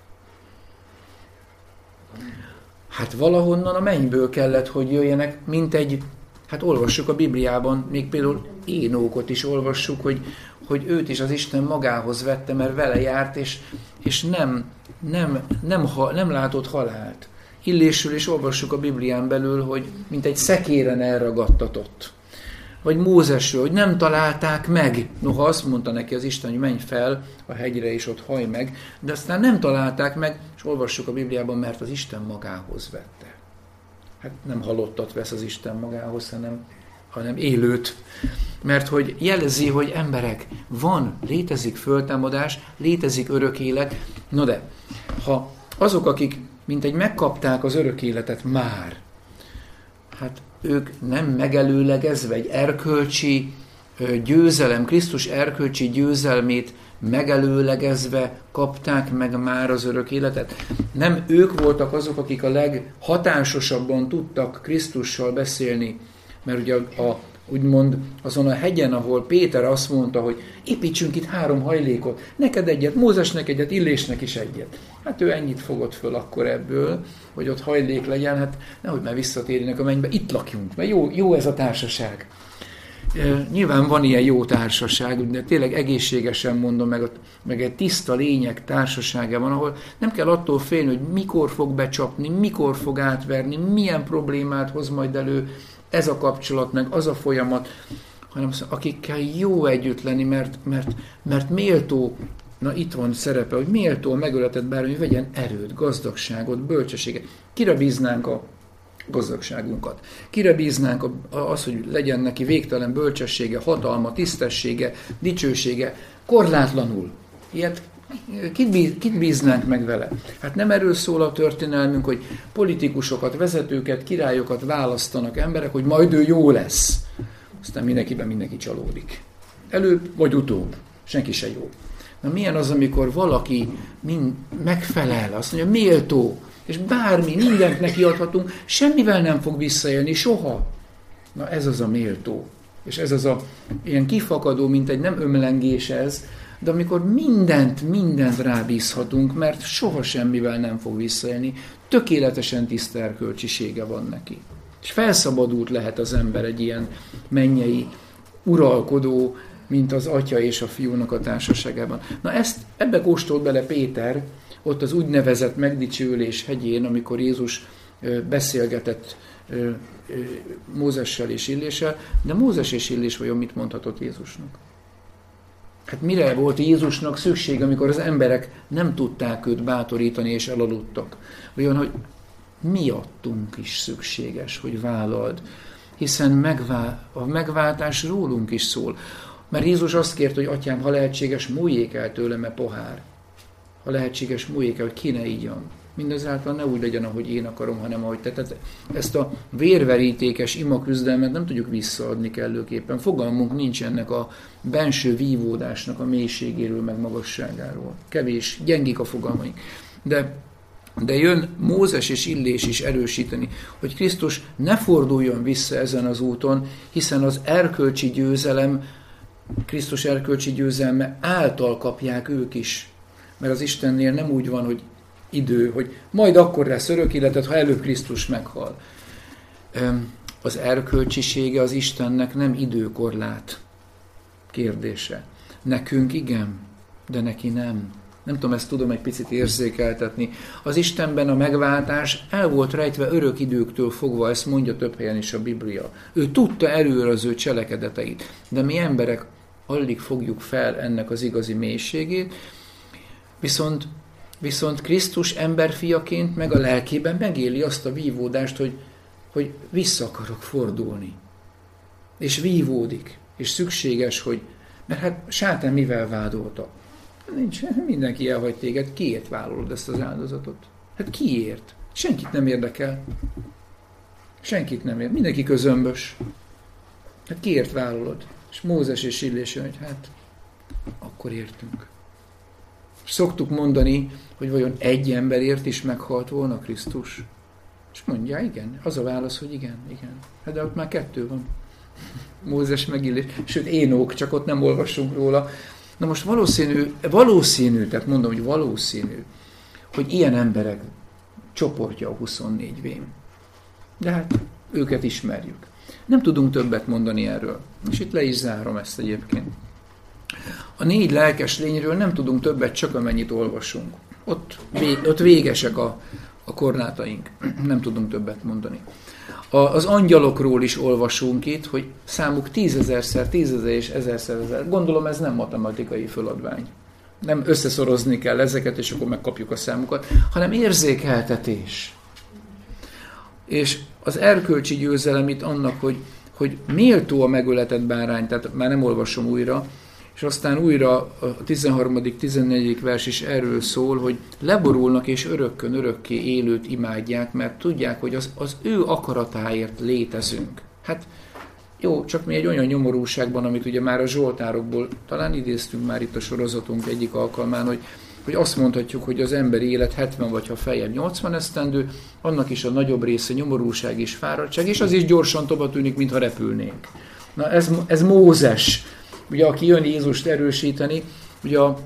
Speaker 1: Hát valahonnan a mennyből kellett, hogy jöjjenek, mint egy, hát olvassuk a Bibliában, még például Énókot is olvassuk, hogy, hogy őt is az Isten magához vette, mert vele járt, és, és nem, nem, nem, ha, nem látott halált. Illésről is olvassuk a Biblián belül, hogy mint egy szekéren elragadtatott. Vagy Mózesről, hogy nem találták meg. Noha azt mondta neki az Isten, hogy menj fel a hegyre, és ott hajj meg, de aztán nem találták meg, és olvassuk a Bibliában, mert az Isten magához vette. Hát nem halottat vesz az Isten magához, hanem, hanem élőt. Mert hogy jelzi, hogy emberek, van, létezik föltámadás, létezik örök élet. No de, ha azok, akik mintegy megkapták az örök életet már, hát ők nem megelőlegezve egy erkölcsi győzelem, Krisztus erkölcsi győzelmét megelőlegezve kapták meg már az örök életet. Nem ők voltak azok, akik a leghatásosabban tudtak Krisztussal beszélni, mert ugye a, a, úgymond azon a hegyen, ahol Péter azt mondta, hogy építsünk itt három hajlékot, neked egyet, Mózesnek egyet, Illésnek is egyet. Hát ő ennyit fogott föl akkor ebből, hogy ott hajlék legyen, hát nehogy már visszatérjenek a mennybe, itt lakjunk, mert jó, jó ez a társaság. E, nyilván van ilyen jó társaság, de tényleg egészségesen mondom, meg, meg egy tiszta lények társasága van, ahol nem kell attól félni, hogy mikor fog becsapni, mikor fog átverni, milyen problémát hoz majd elő ez a kapcsolat, meg az a folyamat, hanem akikkel jó együtt lenni, mert, mert, mert méltó, na itt van szerepe, hogy méltó a megöletett bármi, vegyen erőt, gazdagságot, bölcsességet. Kire bíznánk a gazdagságunkat? Kire bíznánk az, hogy legyen neki végtelen bölcsessége, hatalma, tisztessége, dicsősége, korlátlanul? Ilyet kit, bíz, kit bíznánk meg vele? Hát nem erről szól a történelmünk, hogy politikusokat, vezetőket, királyokat választanak emberek, hogy majd ő jó lesz. Aztán mindenkiben mindenki csalódik. Előbb vagy utóbb. Senki se jó. Na milyen az, amikor valaki mind megfelel, azt mondja, méltó, és bármi, mindent neki adhatunk, semmivel nem fog visszaélni, soha. Na ez az a méltó. És ez az a ilyen kifakadó, mint egy nem ömlengés ez, de amikor mindent, mindent rábízhatunk, mert soha semmivel nem fog visszaélni, tökéletesen tiszta erkölcsisége van neki. És felszabadult lehet az ember egy ilyen mennyei uralkodó, mint az atya és a fiúnak a társaságában. Na ezt, ebbe kóstolt bele Péter, ott az úgynevezett megdicsőlés hegyén, amikor Jézus beszélgetett Mózessel és Illéssel, de Mózes és Illés vajon mit mondhatott Jézusnak? Hát mire volt Jézusnak szükség, amikor az emberek nem tudták őt bátorítani és elaludtak? Olyan, hogy miattunk is szükséges, hogy vállald, hiszen megvál, a megváltás rólunk is szól. Mert Jézus azt kért, hogy atyám, ha lehetséges, múljék el tőlem e pohár. Ha lehetséges, múljék el, hogy ki ne igyan. Mindezáltal ne úgy legyen, ahogy én akarom, hanem ahogy te. Tehát ezt a vérverítékes imaküzdelmet nem tudjuk visszaadni kellőképpen. Fogalmunk nincs ennek a benső vívódásnak a mélységéről, meg magasságáról. Kevés, gyengik a fogalmaink. De, de jön Mózes és Illés is erősíteni, hogy Krisztus ne forduljon vissza ezen az úton, hiszen az erkölcsi győzelem, Krisztus erkölcsi győzelme által kapják ők is. Mert az Istennél nem úgy van, hogy idő, hogy majd akkor lesz örök életet, ha előbb Krisztus meghal. Az erkölcsisége az Istennek nem időkorlát kérdése. Nekünk igen, de neki nem. Nem tudom, ezt tudom egy picit érzékeltetni. Az Istenben a megváltás el volt rejtve örök időktől fogva, ezt mondja több helyen is a Biblia. Ő tudta előre az ő cselekedeteit, de mi emberek alig fogjuk fel ennek az igazi mélységét, viszont Viszont Krisztus emberfiaként meg a lelkében megéli azt a vívódást, hogy, hogy vissza akarok fordulni. És vívódik. És szükséges, hogy... Mert hát sátán mivel vádolta? Nincs, mindenki elhagy téged. Kiért vállalod ezt az áldozatot? Hát kiért? Senkit nem érdekel. Senkit nem ér. Mindenki közömbös. Hát kiért vállalod? És Mózes és Illés jön, hogy hát akkor értünk. Szoktuk mondani, hogy vajon egy emberért is meghalt volna Krisztus? És mondja, igen. Az a válasz, hogy igen, igen. Hát de ott már kettő van. Mózes meg Illés. Sőt, Énok, csak ott nem olvassunk róla. Na most valószínű, valószínű, tehát mondom, hogy valószínű, hogy ilyen emberek csoportja a huszonnégy vém. De hát őket ismerjük. Nem tudunk többet mondani erről. És itt le is zárom ezt egyébként. A négy lelkes lényről nem tudunk többet, csak amennyit olvasunk. Ott, vég, ott végesek a, a korlátaink. Nem tudunk többet mondani. A, az angyalokról is olvasunk itt, hogy számuk tízezerszer, tízezer és ezerszer ezer. Gondolom ez nem matematikai föladvány. Nem összeszorozni kell ezeket, és akkor megkapjuk a számukat, hanem érzékeltetés. És az erkölcsi győzelem itt annak, hogy, hogy méltó a megöletett bárány, tehát már nem olvasom újra, és aztán újra a tizenharmadik tizennegyedik vers is erről szól, hogy leborulnak és örökkön örökké élőt imádják, mert tudják, hogy az, az ő akaratáért létezünk. Hát jó, csak mi egy olyan nyomorúságban, amit ugye már a zsoltárokból talán idéztünk már itt a sorozatunk egyik alkalmán, hogy, hogy azt mondhatjuk, hogy az emberi élet hetven vagy ha feljebb nyolcvan esztendő, annak is a nagyobb része nyomorúság és fáradtság, és az is gyorsan tovább tűnik, mintha repülnénk. Na ez, ez Mózes, ugye aki jön Jézust erősíteni, ugye a,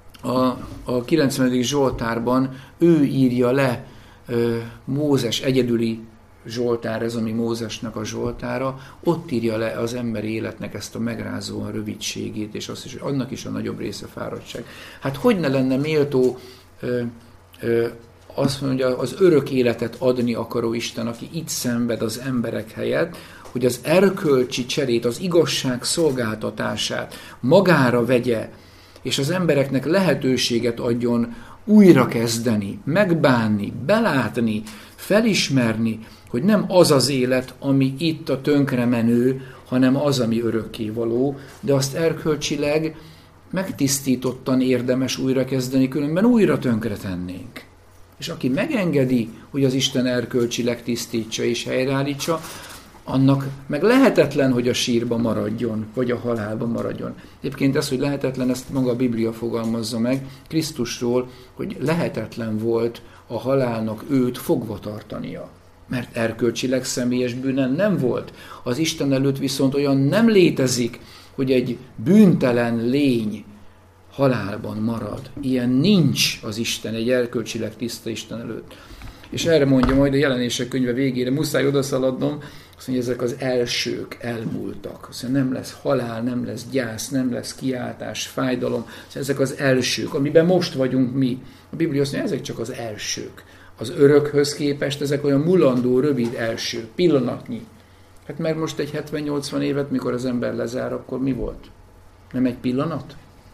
Speaker 1: a, a kilencvenedik Zsoltárban ő írja le ö, Mózes egyedüli Zsoltár, ez ami Mózesnek a Zsoltára, ott írja le az emberi életnek ezt a megrázóan rövidségét, és azt is, hogy annak is a nagyobb része fáradtság. Hát hogy ne lenne méltó ö, ö, azt mondja, az örök életet adni akaró Isten, aki itt szenved az emberek helyett, hogy az erkölcsi cserét, az igazság szolgáltatását magára vegye, és az embereknek lehetőséget adjon újrakezdeni, megbánni, belátni, felismerni, hogy nem az az élet, ami itt a tönkremenő, hanem az, ami örökkévaló, de azt erkölcsileg megtisztítottan érdemes újrakezdeni, különben újra tönkretennénk. És aki megengedi, hogy az Isten erkölcsileg tisztítsa és helyreállítsa, annak meg lehetetlen, hogy a sírba maradjon, vagy a halálba maradjon. Egyébként ez, hogy lehetetlen, ezt maga a Biblia fogalmazza meg Krisztusról, hogy lehetetlen volt a halálnak őt fogva tartania. Mert erkölcsileg személyes bűnen nem volt. Az Isten előtt viszont olyan nem létezik, hogy egy bűntelen lény halálban marad. Ilyen nincs az Isten, egy erkölcsileg tiszta Isten előtt. És erre mondja majd a Jelenések könyve végére, muszáj odaszaladnom, azt mondja, ezek az elsők elmúltak. Azt mondja, nem lesz halál, nem lesz gyász, nem lesz kiáltás, fájdalom. Ezek az elsők, amiben most vagyunk mi. A Biblia azt mondja, ezek csak az elsők. Az örökhöz képest ezek olyan mulandó, rövid első, pillanatnyi. Hát mert most egy hetven-nyolcvan évet, mikor az ember lezár, akkor mi volt? Nem egy pillanat?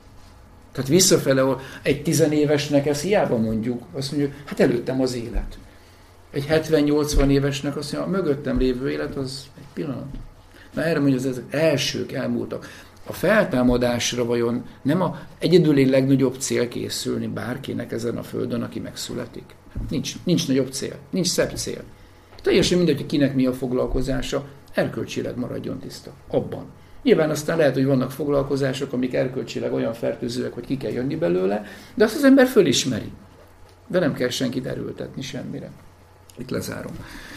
Speaker 1: Tehát visszafele, egy tizenévesnek ezt hiába mondjuk, azt mondjuk, hát előttem az élet. Egy hetven-nyolcvan évesnek azt mondja, a mögöttem lévő élet az egy pillanat. Na erre mondja, az ezek elsők elmúltak. A feltámadásra vajon nem a egyedüli legnagyobb cél készülni bárkinek ezen a földön, aki megszületik? Nincs, nincs nagyobb cél, nincs szebb cél. Teljesen mindegy, hogy kinek mi a foglalkozása, erkölcsileg maradjon tiszta. Abban. Nyilván aztán lehet, hogy vannak foglalkozások, amik erkölcsileg olyan fertőzőek, hogy ki kell jönni belőle, de azt az ember fölismeri. De nem kell senkit erőltetni semmire. Itt lezárom.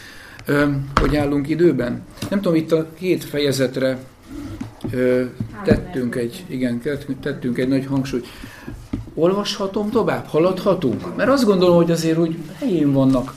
Speaker 1: Ö, hogy állunk időben? Nem tudom, itt a két fejezetre ö, tettünk egy, igen, tettünk egy nagy hangsúlyt. Olvashatom tovább? Haladhatunk? Mert azt gondolom, hogy azért úgy helyén vannak.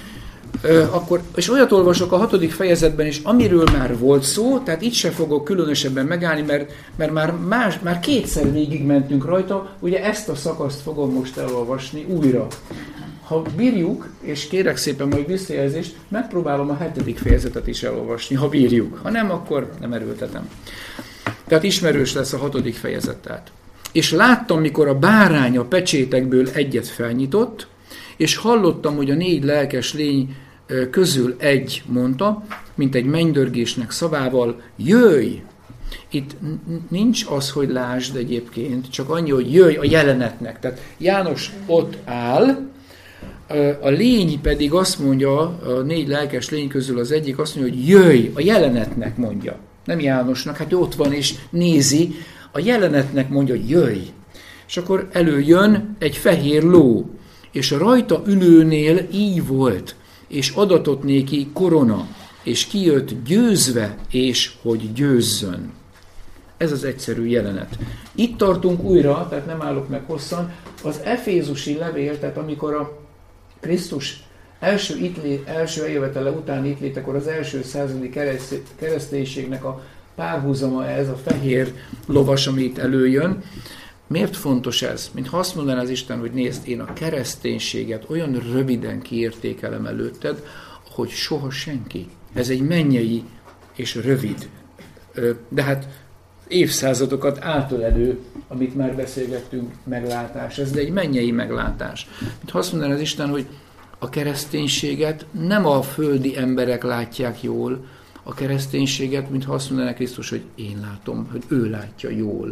Speaker 1: Ö, akkor, és olyat olvasok a hatodik fejezetben is, amiről már volt szó, tehát itt se fogok különösebben megállni, mert, mert már, más, már kétszer végigmentünk rajta, ugye ezt a szakaszt fogom most elolvasni újra. Ha bírjuk, és kérek szépen majd visszajelzést, megpróbálom a hetedik fejezetet is elolvasni, ha bírjuk. Ha nem, akkor nem erőltetem. Tehát ismerős lesz a hatodik fejezet. Tehát. És láttam, mikor a bárány a pecsétekből egyet felnyitott, és hallottam, hogy a négy lelkes lény közül egy mondta, mint egy mennydörgésnek szavával, jöjj! Itt nincs az, hogy lásd egyébként, csak annyi, hogy jöjj a jelenetnek. Tehát János ott áll, a lény pedig azt mondja, a négy lelkes lény közül az egyik azt mondja, hogy jöjj, a jelenetnek mondja. Nem Jánosnak, hát ő ott van és nézi, a jelenetnek mondja, hogy jöjj. És akkor előjön egy fehér ló, és a rajta ülőnél így volt, és adatott néki korona, és kijött győzve, és hogy győzzön. Ez az egyszerű jelenet. Itt tartunk újra, tehát nem állok meg hosszan, az efézusi levél, tehát amikor a Krisztus első, itt, első eljövetele után itt létekor az első századi kereszténységnek a párhuzama ez, a fehér lovas, ami itt előjön. Miért fontos ez? Mintha azt mondaná az Isten, hogy nézd, én a kereszténységet olyan röviden kiértékelem előtted, hogy soha senki. Ez egy mennyei és rövid. De hát évszázadokat átölelő, amit már beszélgettünk, meglátás. Ez egy mennyei meglátás. Mintha azt mondaná az Isten, hogy a kereszténységet nem a földi emberek látják jól, a kereszténységet, mintha azt mondaná Krisztus, hogy én látom, hogy ő látja jól.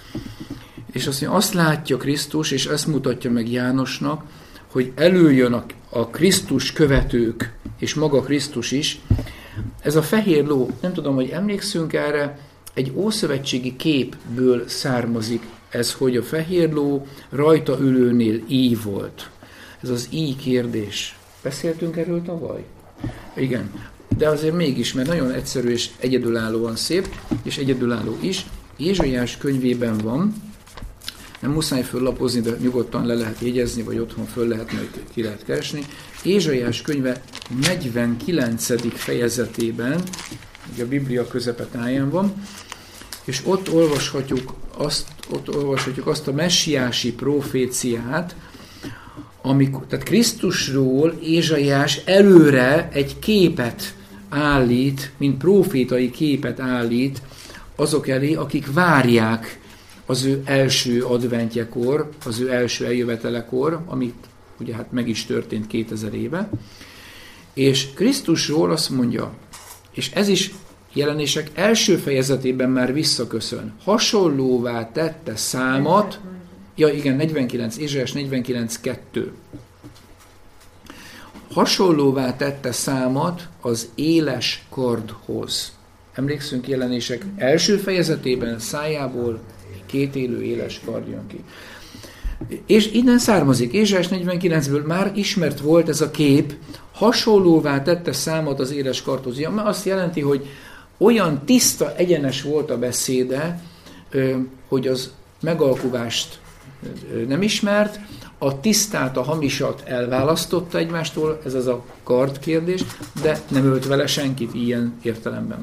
Speaker 1: És azt mondja, azt látja Krisztus, és ezt mutatja meg Jánosnak, hogy előjön a, a Krisztus követők, és maga Krisztus is. Ez a fehér ló, nem tudom, hogy emlékszünk erre, egy ószövetségi képből származik ez, hogy a fehér ló rajta ülőnél íj volt. Ez az íj kérdés. Beszéltünk erről tavaly? Igen. De azért mégis, mert nagyon egyszerű és egyedülállóan szép, és egyedülálló is. Ézsaiás könyvében van, nem muszáj föllapozni, de nyugodtan le lehet jegyezni, vagy otthon föl lehet, majd ki lehet keresni. Ézsaiás könyve negyvenkilencedik fejezetében, ugye a Biblia közepetáján van, és ott olvashatjuk azt, ott olvashatjuk azt a messiási proféciát, amikor, tehát Krisztusról Ézsaiás előre egy képet állít, mint profétai képet állít azok elé, akik várják az ő első adventjekor, az ő első eljövetelekor, amit ugye hát meg is történt kétezer éve, és Krisztusról azt mondja, és ez is Jelenések első fejezetében már visszaköszön, hasonlóvá tette számat, ja igen, negyvenkilenc, Ézsaiás negyvenkilenc kettő. Hasonlóvá tette számat az éles kardhoz. Emlékszünk, Jelenések első fejezetében szájából két élő éles kard jön ki. És innen származik, Ézsaiás negyvenkilencből már ismert volt ez a kép, hasonlóvá tette számat az éles kardhoz. Ja, azt jelenti, hogy olyan tiszta, egyenes volt a beszéde, hogy az megalkuvást nem ismert, a tisztát, a hamisat elválasztotta egymástól, ez az a kard kérdés, de nem ölt vele senkit ilyen értelemben.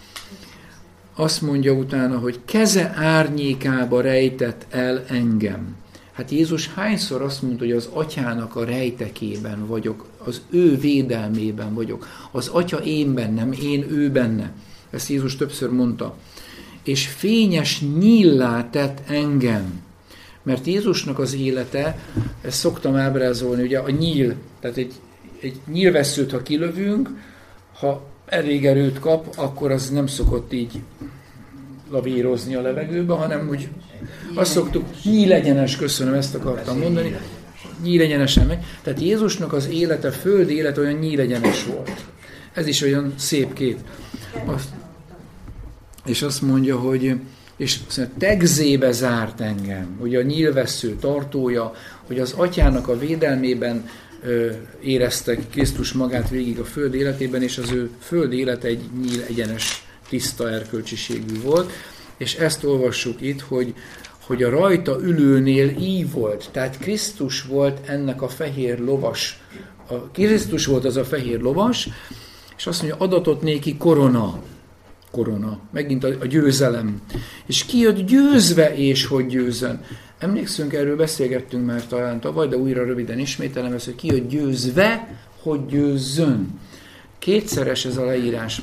Speaker 1: Azt mondja utána, hogy keze árnyékába rejtett el engem. Hát Jézus hányszor azt mondta, hogy az atyának a rejtekében vagyok, az ő védelmében vagyok, az atya én bennem, én ő benne. Ezt Jézus többször mondta. És fényes nyíllá tett engem. Mert Jézusnak az élete, ezt szoktam ábrázolni, ugye a nyíl, tehát egy, egy nyílvesszőt, ha kilövünk, ha elég erőt kap, akkor az nem szokott így lavírozni a levegőbe, hanem úgy azt szoktuk, nyílegyenes, köszönöm, ezt akartam mondani, nyílegyenesen megy. Tehát Jézusnak az élete, földi élete olyan nyílegyenes volt. Ez is olyan szép kép. Azt, és azt mondja, hogy és tegzébe zárt engem, ugye a nyílvessző tartója, hogy az atyának a védelmében ö, érezte Krisztus magát végig a föld életében, és az ő föld élete egy nyíl egyenes, tiszta erkölcsiségű volt, és ezt olvassuk itt, hogy, hogy a rajta ülőnél így volt, tehát Krisztus volt ennek a fehér lovas, a Krisztus volt az a fehér lovas, és azt mondja, adatott néki korona, korona, megint a, a győzelem. És ki jött győzve, és hogy győzön. Emlékszünk, erről beszélgettünk már talán tavaly, de újra röviden ismételem ezt, hogy ki jött győzve, hogy győzzön. Kétszeres ez a leírás.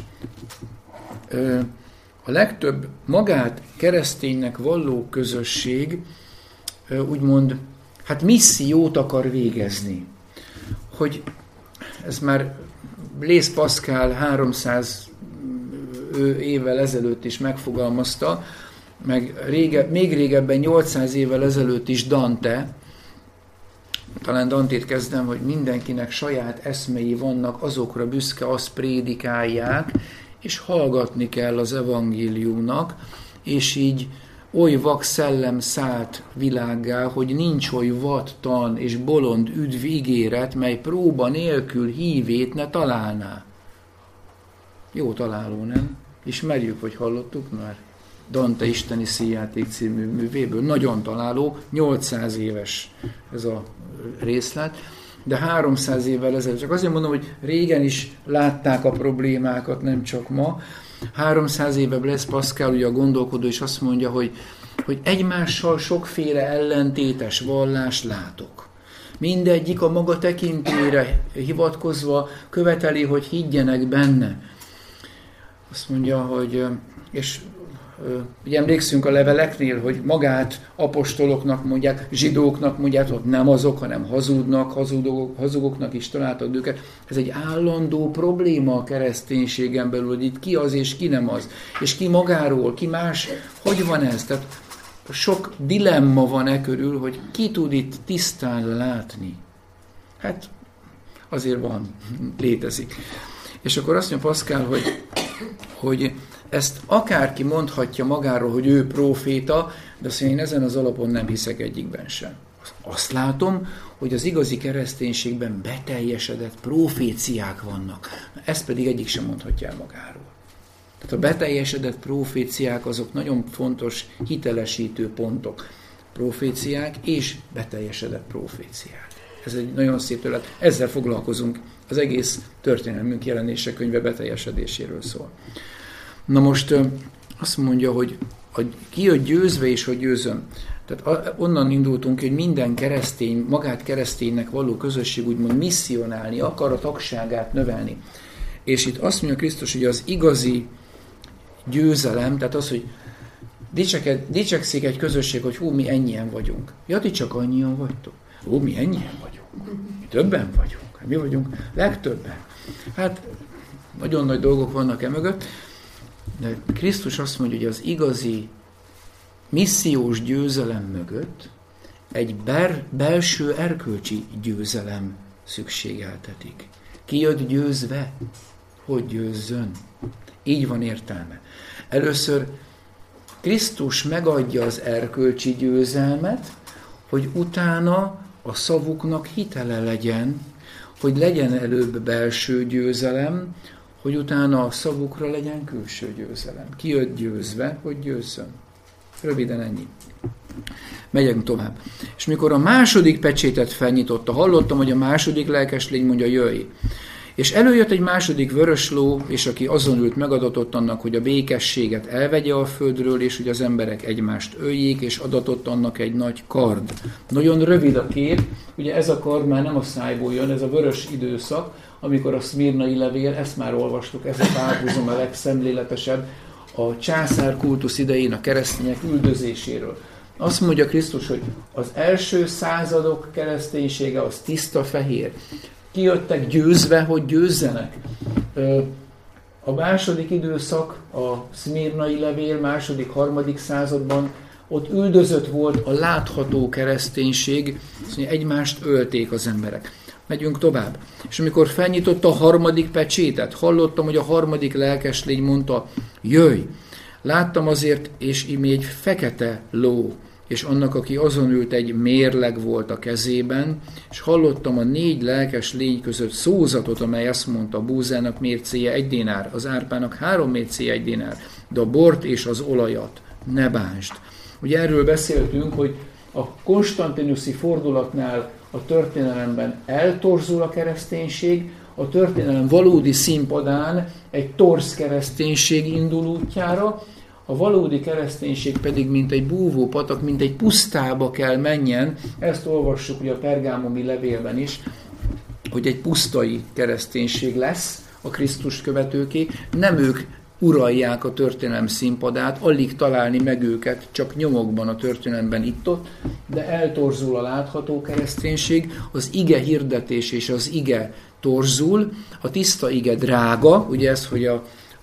Speaker 1: A legtöbb magát kereszténynek valló közösség úgymond, hát missziót akar végezni. Hogy ez már Blaise Pascal háromszáz évvel ezelőtt is megfogalmazta, meg rége, még régebben nyolcszáz évvel ezelőtt is Dante, talán Dantét kezdem, hogy mindenkinek saját eszmei vannak, azokra büszke, azt prédikálják, és hallgatni kell az evangéliumnak, és így oly vak szellem szállt világgá, hogy nincs oly vattan és bolond üdv ígéret, mely próba nélkül hívét ne találná. Jó találó, nem? Ismerjük, vagy hallottuk már? Dante isteni színjáték című művéből. Nagyon találó, nyolcszáz éves ez a részlet, de háromszáz évvel ezelőtt. Csak azért mondom, hogy régen is látták a problémákat, nem csak ma. háromszáz éve Blaise Pascal, ugye a gondolkodó, is azt mondja, hogy, hogy egymással sokféle ellentétes vallást látok. Mindegyik a maga tekintélyre hivatkozva követeli, hogy higgyenek benne. Azt mondja, hogy, és ugye emlékszünk a leveleknél, hogy magát apostoloknak mondják, zsidóknak mondják, ott nem azok, hanem hazudnak, hazudok, hazugoknak is találtak őket. Ez egy állandó probléma a kereszténységen belül, hogy itt ki az és ki nem az. És ki magáról, ki más, hogy van ez? Tehát sok dilemma van e körül, hogy ki tud itt tisztán látni. Hát azért van, létezik. És akkor azt mondja Pascal, hogy, hogy ezt akárki mondhatja magáról, hogy ő próféta, de azt mondja, én ezen az alapon nem hiszek egyikben sem. Azt látom, hogy az igazi kereszténységben beteljesedett proféciák vannak. Ezt pedig egyik sem mondhatja el magáról. Tehát a beteljesedett proféciák azok nagyon fontos hitelesítő pontok. Proféciák és beteljesedett proféciák. Ez egy nagyon szép terület. Ezzel foglalkozunk. Az egész történelmünk jelenése könyve beteljesedéséről szól. Na most azt mondja, hogy ki jött győzve és hogy győzöm. Tehát onnan indultunk, hogy minden keresztény, magát kereszténynek való közösség úgymond misszionálni akar, a tagságát növelni. És itt azt mondja Krisztus, hogy az igazi győzelem, tehát az, hogy dicseked, dicsekszik egy közösség, hogy hú, mi ennyien vagyunk. Ja, ti csak annyian vagytok. Hú, mi ennyien vagyunk. Mi többen vagyunk. Mi vagyunk legtöbben. Hát nagyon nagy dolgok vannak e mögött, de Krisztus azt mondja, hogy az igazi missziós győzelem mögött egy ber, belső erkölcsi győzelem szükségeltetik. Ki jött győzve? Hogy győzzön? Így van értelme. Először Krisztus megadja az erkölcsi győzelmet, hogy utána a szavuknak hitele legyen, hogy legyen előbb belső győzelem, hogy utána a szavukra legyen külső győzelem. Ki jött győzve, hogy győzzön. Röviden ennyi. Megyünk tovább. És mikor a második pecsétet felnyitotta, hallottam, hogy a második lelkeslény mondja, jöjj. És előjött egy második vörös ló, és aki azon ült, megadatott annak, hogy a békességet elvegye a földről, és hogy az emberek egymást öljék, és adatott annak egy nagy kard. Nagyon rövid a kép, ugye ez a kard már nem a szájból jön, ez a vörös időszak, amikor a szmirnai levél, ezt már olvastuk, ez a párhuzam a legszemléletesebb, a császár kultusz idején a keresztények üldözéséről. Azt mondja Krisztus, hogy az első századok kereszténysége az tiszta fehér. Kijöttek győzve, hogy győzzenek. A második időszak, a szmirnai levél, második, harmadik században, ott üldözött volt a látható kereszténység, azt mondja, egymást ölték az emberek. Megyünk tovább. És amikor felnyitotta a harmadik pecsétet, hallottam, hogy a harmadik lelkeslény mondta, jöjj! Láttam azért, és imi egy fekete ló, és annak, aki azon ült, egy mérleg volt a kezében, és hallottam a négy lelkes lény között szózatot, amely azt mondta, a búzának mércéje egy dinár, az árpának három mércéje egy dinár, de a bort és az olajat ne bánsd. Ugye erről beszéltünk, hogy a konstantinuszi fordulatnál a történelemben eltorzul a kereszténység, a történelem valódi színpadán egy torz kereszténység indul útjára, a valódi kereszténység pedig mint egy búvó patak, mint egy pusztába kell menjen. Ezt olvassuk ugye a pergámoni levélben is, hogy egy pusztai kereszténység lesz a Krisztust követőké. Nem ők uralják a történelem színpadát, alig találni meg őket, csak nyomokban a történelemben itt-ott, de eltorzul a látható kereszténység, az ige hirdetés és az ige torzul, a tiszta ige drága, ugye ez, hogy a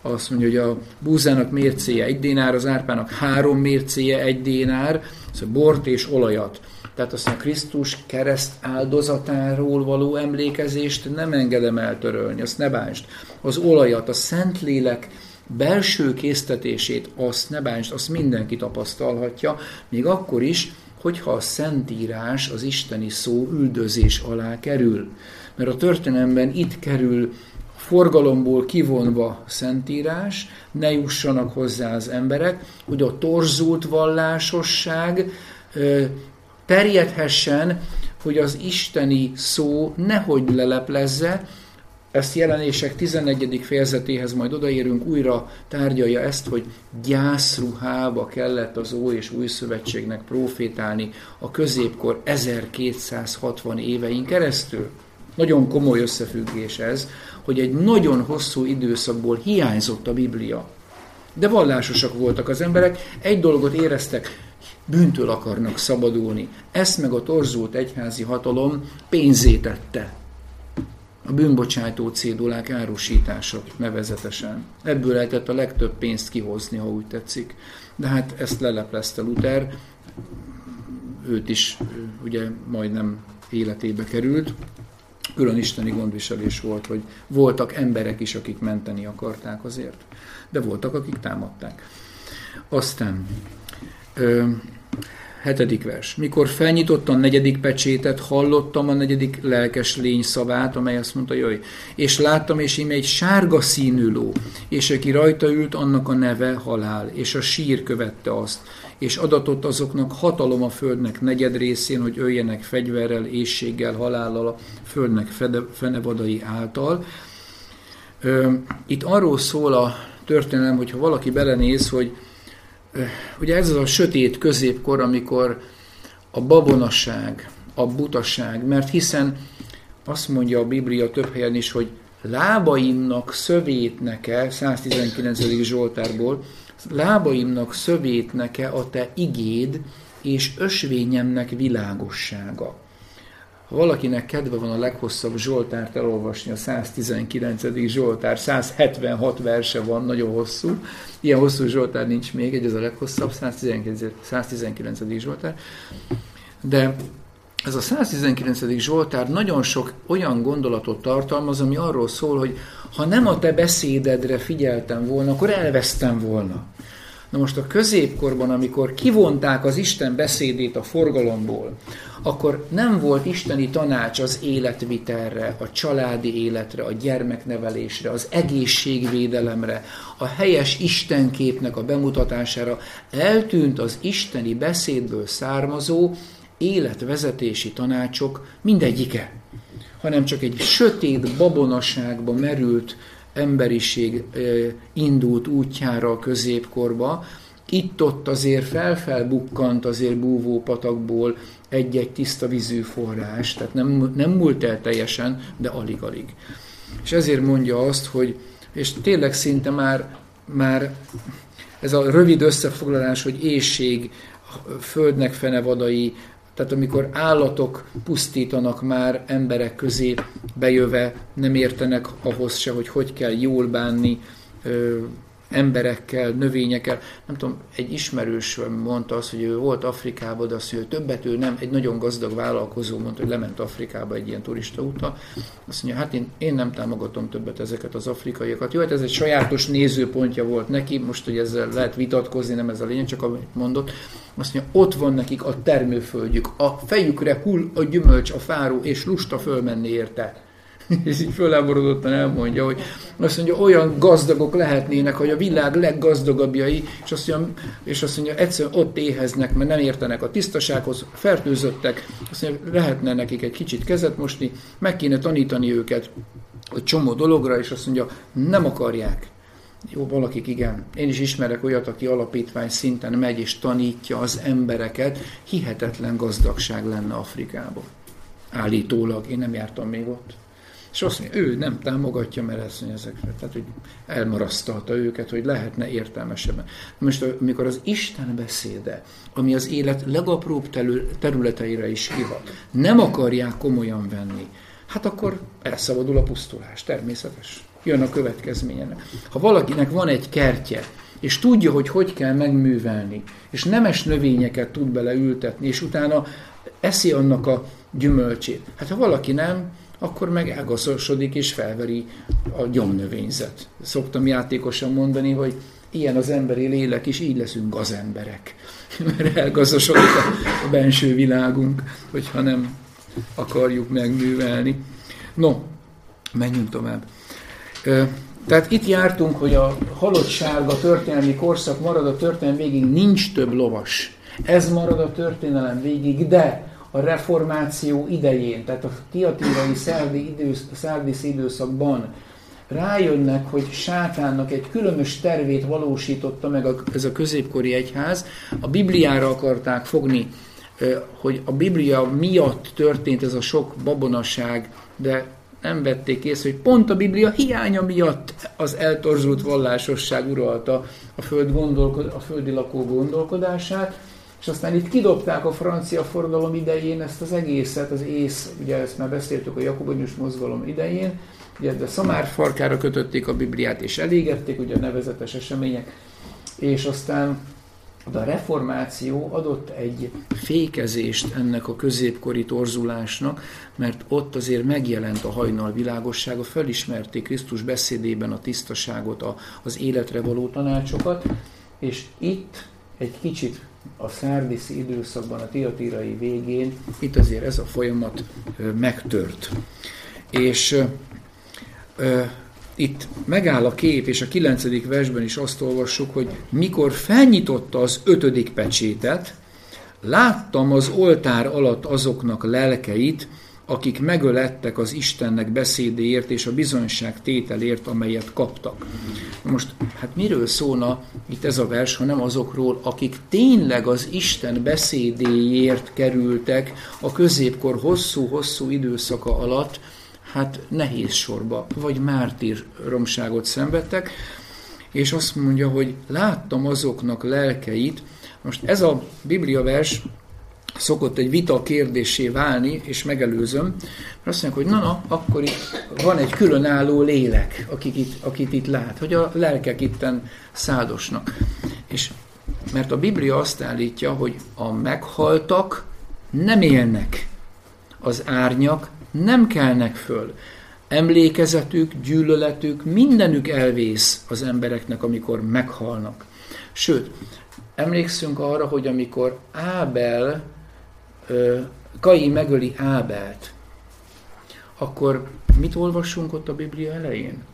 Speaker 1: azt mondja, hogy a búzának mércéje egy dénár, az árpának három mércéje egy dénár, az a bort és olajat. Tehát azt mondja, Krisztus kereszt áldozatáról való emlékezést nem engedem eltörölni, azt ne bántsd. Az olajat, a Szentlélek belső késztetését, azt ne bántsd, azt mindenki tapasztalhatja, még akkor is, hogyha a Szentírás, az isteni szó üldözés alá kerül. Mert a történelemben itt kerül forgalomból kivonva Szentírás, ne jussanak hozzá az emberek, hogy a torzult vallásosság ö, terjedhessen, hogy az isteni szó nehogy leleplezze. Ezt Jelenések tizennegyedik fejezetéhez majd odaérünk, újra tárgyalja ezt, hogy gyászruhába kellett az Ó és Új Szövetségnek profétálni a középkor ezerkétszázhatvan évein keresztül. Nagyon komoly összefüggés ez, hogy egy nagyon hosszú időszakból hiányzott a Biblia. De vallásosak voltak az emberek, egy dolgot éreztek, bűntől akarnak szabadulni. Ezt meg a torzult egyházi hatalom pénzé tette. A bűnbocsátó cédulák árusítása nevezetesen. Ebből lehetett a legtöbb pénzt kihozni, ha úgy tetszik. De hát ezt leleplezte Luther, őt is ugye majdnem életébe került. Külön isteni gondviselés volt, hogy voltak emberek is, akik menteni akarták azért. De voltak, akik támadták. Aztán ö, hetedik vers. Mikor felnyitotta a negyedik pecsétet, hallottam a negyedik lelkes lény szavát, amely azt mondta, jöjj. És láttam, és íme egy sárga színű ló, és aki rajta ült, annak a neve halál, és a sír követte azt. És adatott azoknak hatalom a földnek negyed részén, hogy öljenek fegyverrel, éhséggel, halállal a földnek fenevadai által. Itt arról szól a történelem, hogyha valaki belenéz, hogy ugye ez az a sötét középkor, amikor a babonaság, a butaság, mert hiszen azt mondja a Biblia több helyen is, hogy lábaimnak szövét neke, száztizenkilencedik Zsoltárból, lábaimnak szövét neke a te igéd, és ösvényemnek világossága. Ha valakinek kedve van a leghosszabb Zsoltárt elolvasni, a száztizenkilencedik Zsoltár, százhetvenhat verse van, nagyon hosszú. Ilyen hosszú Zsoltár nincs még, egy ez a leghosszabb, száztizenkilencedik Zsoltár. De ez a száztizenkilencedik Zsoltár nagyon sok olyan gondolatot tartalmaz, ami arról szól, hogy ha nem a te beszédedre figyeltem volna, akkor elvesztem volna. Na most a középkorban, amikor kivonták az Isten beszédét a forgalomból, akkor nem volt isteni tanács az életvitelre, a családi életre, a gyermeknevelésre, az egészségvédelemre, a helyes istenképnek a bemutatására. Eltűnt az isteni beszédből származó életvezetési tanácsok mindegyike, hanem csak egy sötét babonaságba merült emberiség indult útjára a középkorba. Itt-ott azért felfelbukkant azért búvópatakból egy-egy tiszta vízű forrás, tehát nem, nem múlt el teljesen, de alig-alig. És ezért mondja azt, hogy, és tényleg szinte már, már ez a rövid összefoglalás, hogy éhség, földnek fenevadai, tehát amikor állatok pusztítanak már emberek közé bejöve, nem értenek ahhoz se, hogy hogy kell jól bánni ö, emberekkel, növényekkel. Nem tudom, egy ismerős mondta azt, hogy ő volt Afrikában, de azt mondja, hogy többet ő nem, egy nagyon gazdag vállalkozó mondta, hogy lement Afrikába egy ilyen turista útra. Azt mondja, hát én, én nem támogatom többet ezeket az afrikaiakat. Jó, hát ez egy sajátos nézőpontja volt neki, most, hogy ezzel lehet vitatkozni, nem ez a lényeg, csak amit mondott. Azt mondja, ott van nekik a termőföldjük, a fejükre hull a gyümölcs, a fáró, és lusta fölmenni érte. És így fölháborodottan elmondja, hogy azt mondja, olyan gazdagok lehetnének, hogy a világ leggazdagabbjai, és azt mondja, és azt mondja egyszerűen ott éheznek, mert nem értenek a tisztasághoz, fertőzöttek, azt mondja, lehetne nekik egy kicsit kezet mosni, meg kéne tanítani őket egy csomó dologra, és azt mondja, nem akarják. Jó, valakik igen. Én is ismerek olyat, aki alapítvány szinten megy és tanítja az embereket. Hihetetlen gazdagság lenne Afrikában. Állítólag. Én nem jártam még ott. És azt mondja, ő nem támogatja, mert ezt mondja ezekre. Tehát, hogy elmarasztalta őket, hogy lehetne értelmesebben. Most, amikor az Isten beszéde, ami az élet legapróbb területeire is kihat, nem akarják komolyan venni, hát akkor elszabadul a pusztulás. Természetes. jön a következményenek. Ha valakinek van egy kertje, és tudja, hogy hogy kell megművelni, és nemes növényeket tud beleültetni, és utána eszi annak a gyümölcsét. Hát ha valaki nem, akkor meg elgaszosodik és felveri a gyomnövényzet. Szoktam játékosan mondani, hogy ilyen az emberi lélek, és így leszünk gazemberek. Mert elgazosodik a benső világunk, hogyha nem akarjuk megművelni. No, menjünk tovább. Tehát itt jártunk, hogy a halott sárga történelmi korszak marad a történelem végig, nincs több lovas. Ez marad a történelem végig, de a reformáció idején, tehát a tiatírai szárdisz időszakban rájönnek, hogy sátánnak egy különös tervét valósította meg a, ez a középkori egyház. A Bibliára akarták fogni, hogy a Biblia miatt történt ez a sok babonaság, de nem vették észre, hogy pont a Biblia hiánya miatt az eltorzult vallásosság uralta a, föld gondolkod, a földi lakó gondolkodását, és aztán itt kidobták a francia forradalom idején ezt az egészet, az ész, ugye ezt már beszéltük a jakobinus mozgalom idején, ugye de szamár farkára kötötték a Bibliát, és elégették, ugye a nevezetes események, és aztán de a reformáció adott egy fékezést ennek a középkori torzulásnak, mert ott azért megjelent a hajnal világossága, felismerték Krisztus beszédében a tisztaságot, a, az életre való tanácsokat, és itt egy kicsit a szárdiszi időszakban, a tiatírai végén, itt azért ez a folyamat megtört. És ö, itt megáll a kép, és a kilencedik versben is azt olvassuk, hogy mikor felnyitotta az ötödik pecsétet, láttam az oltár alatt azoknak lelkeit, akik megölettek az Istennek beszédéért és a bizonyság tételért, amelyet kaptak. Most, hát miről szólna itt ez a vers, hanem azokról, akik tényleg az Isten beszédéért kerültek a középkor hosszú-hosszú időszaka alatt, hát nehéz sorba, vagy mártíromságot szenvedtek, és azt mondja, hogy láttam azoknak lelkeit. Most ez a Biblia vers szokott egy vita kérdésé válni, és megelőzöm, mert azt mondják, hogy na, na, akkor itt van egy különálló lélek, akik itt, akit itt lát, hogy a lelkek itten szádosnak. És mert a Biblia azt állítja, hogy a meghaltak nem élnek, az árnyak nem kelnek föl. Emlékezetük, gyűlöletük, mindenük elvész az embereknek, amikor meghalnak. Sőt, emlékszünk arra, hogy amikor Ábel, Kain megöli Ábelt, akkor mit olvassunk ott a Biblia elején?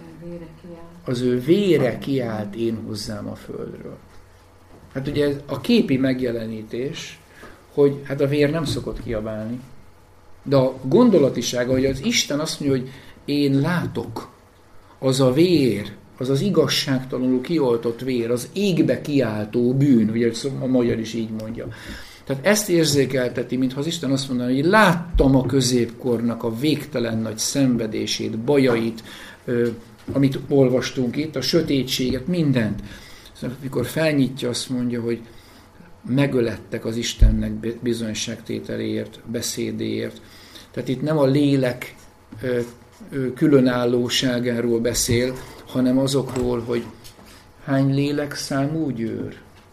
Speaker 1: Az ő vére kiált én hozzám a földről. Hát ugye a képi megjelenítés, hogy hát a vér nem szokott kiabálni, de a gondolatisága, hogy az Isten azt mondja, hogy én látok, az a vér, az az igazságtalanul kioltott vér, az égbe kiáltó bűn, ugye a magyar is így mondja. Tehát ezt érzékelteti, mintha az Isten azt mondaná, hogy láttam a középkornak a végtelen nagy szenvedését, bajait, amit olvastunk itt, a sötétséget, mindent. Szóval, amikor felnyitja, azt mondja, hogy megölettek az Istennek bizonyságtételéért, beszédéért. Tehát itt nem a lélek különállóságáról beszél, hanem azokról, hogy hány lélek számú győr.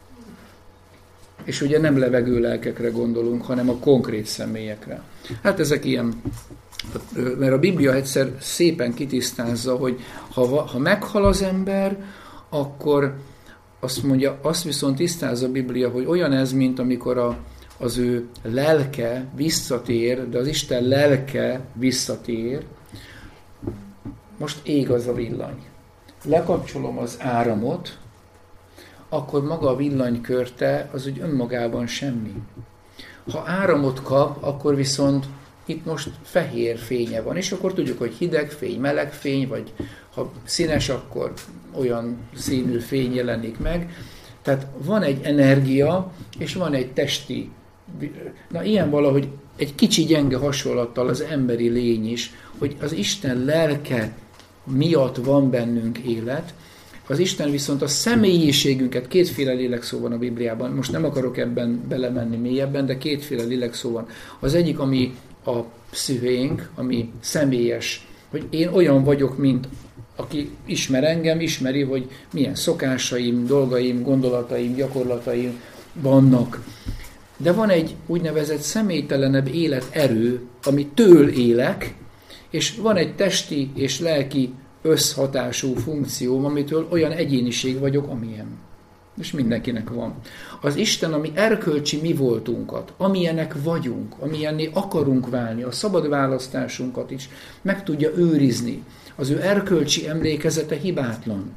Speaker 1: És ugye nem levegő lelkekre gondolunk, hanem a konkrét személyekre. Hát ezek ilyen, mert a Biblia egyszer szépen kitisztázza, hogy ha, ha meghal az ember, akkor azt mondja, azt viszont tisztázza a Biblia, hogy olyan ez, mint amikor a, az ő lelke visszatér, de az Isten lelke visszatér, most ég az a villany. Lekapcsolom az áramot, akkor maga a villanykörte az úgy önmagában semmi. Ha áramot kap, akkor viszont itt most fehér fénye van, és akkor tudjuk, hogy hideg fény, meleg fény, vagy ha színes, akkor olyan színű fény jelenik meg. Tehát van egy energia, és van egy testi. Na ilyen valahogy egy kicsi gyenge hasonlattal az emberi lény is, hogy az Isten lelke miatt van bennünk élet, az Isten viszont a személyiségünket, kétféle lélekszó van a Bibliában, most nem akarok ebben belemenni mélyebben, de kétféle lélekszó van. Az egyik, ami a pszichénk, ami személyes, hogy én olyan vagyok, mint aki ismer engem, ismeri, hogy milyen szokásaim, dolgaim, gondolataim, gyakorlataim vannak. De van egy úgynevezett személytelenebb életerő, amitől élek, és van egy testi és lelki összhatású funkcióm, amitől olyan egyéniség vagyok, amilyen. És mindenkinek van. Az Isten, ami erkölcsi mi voltunkat, amilyenek vagyunk, amilyenné akarunk válni, a szabad választásunkat is meg tudja őrizni. Az ő erkölcsi emlékezete hibátlan.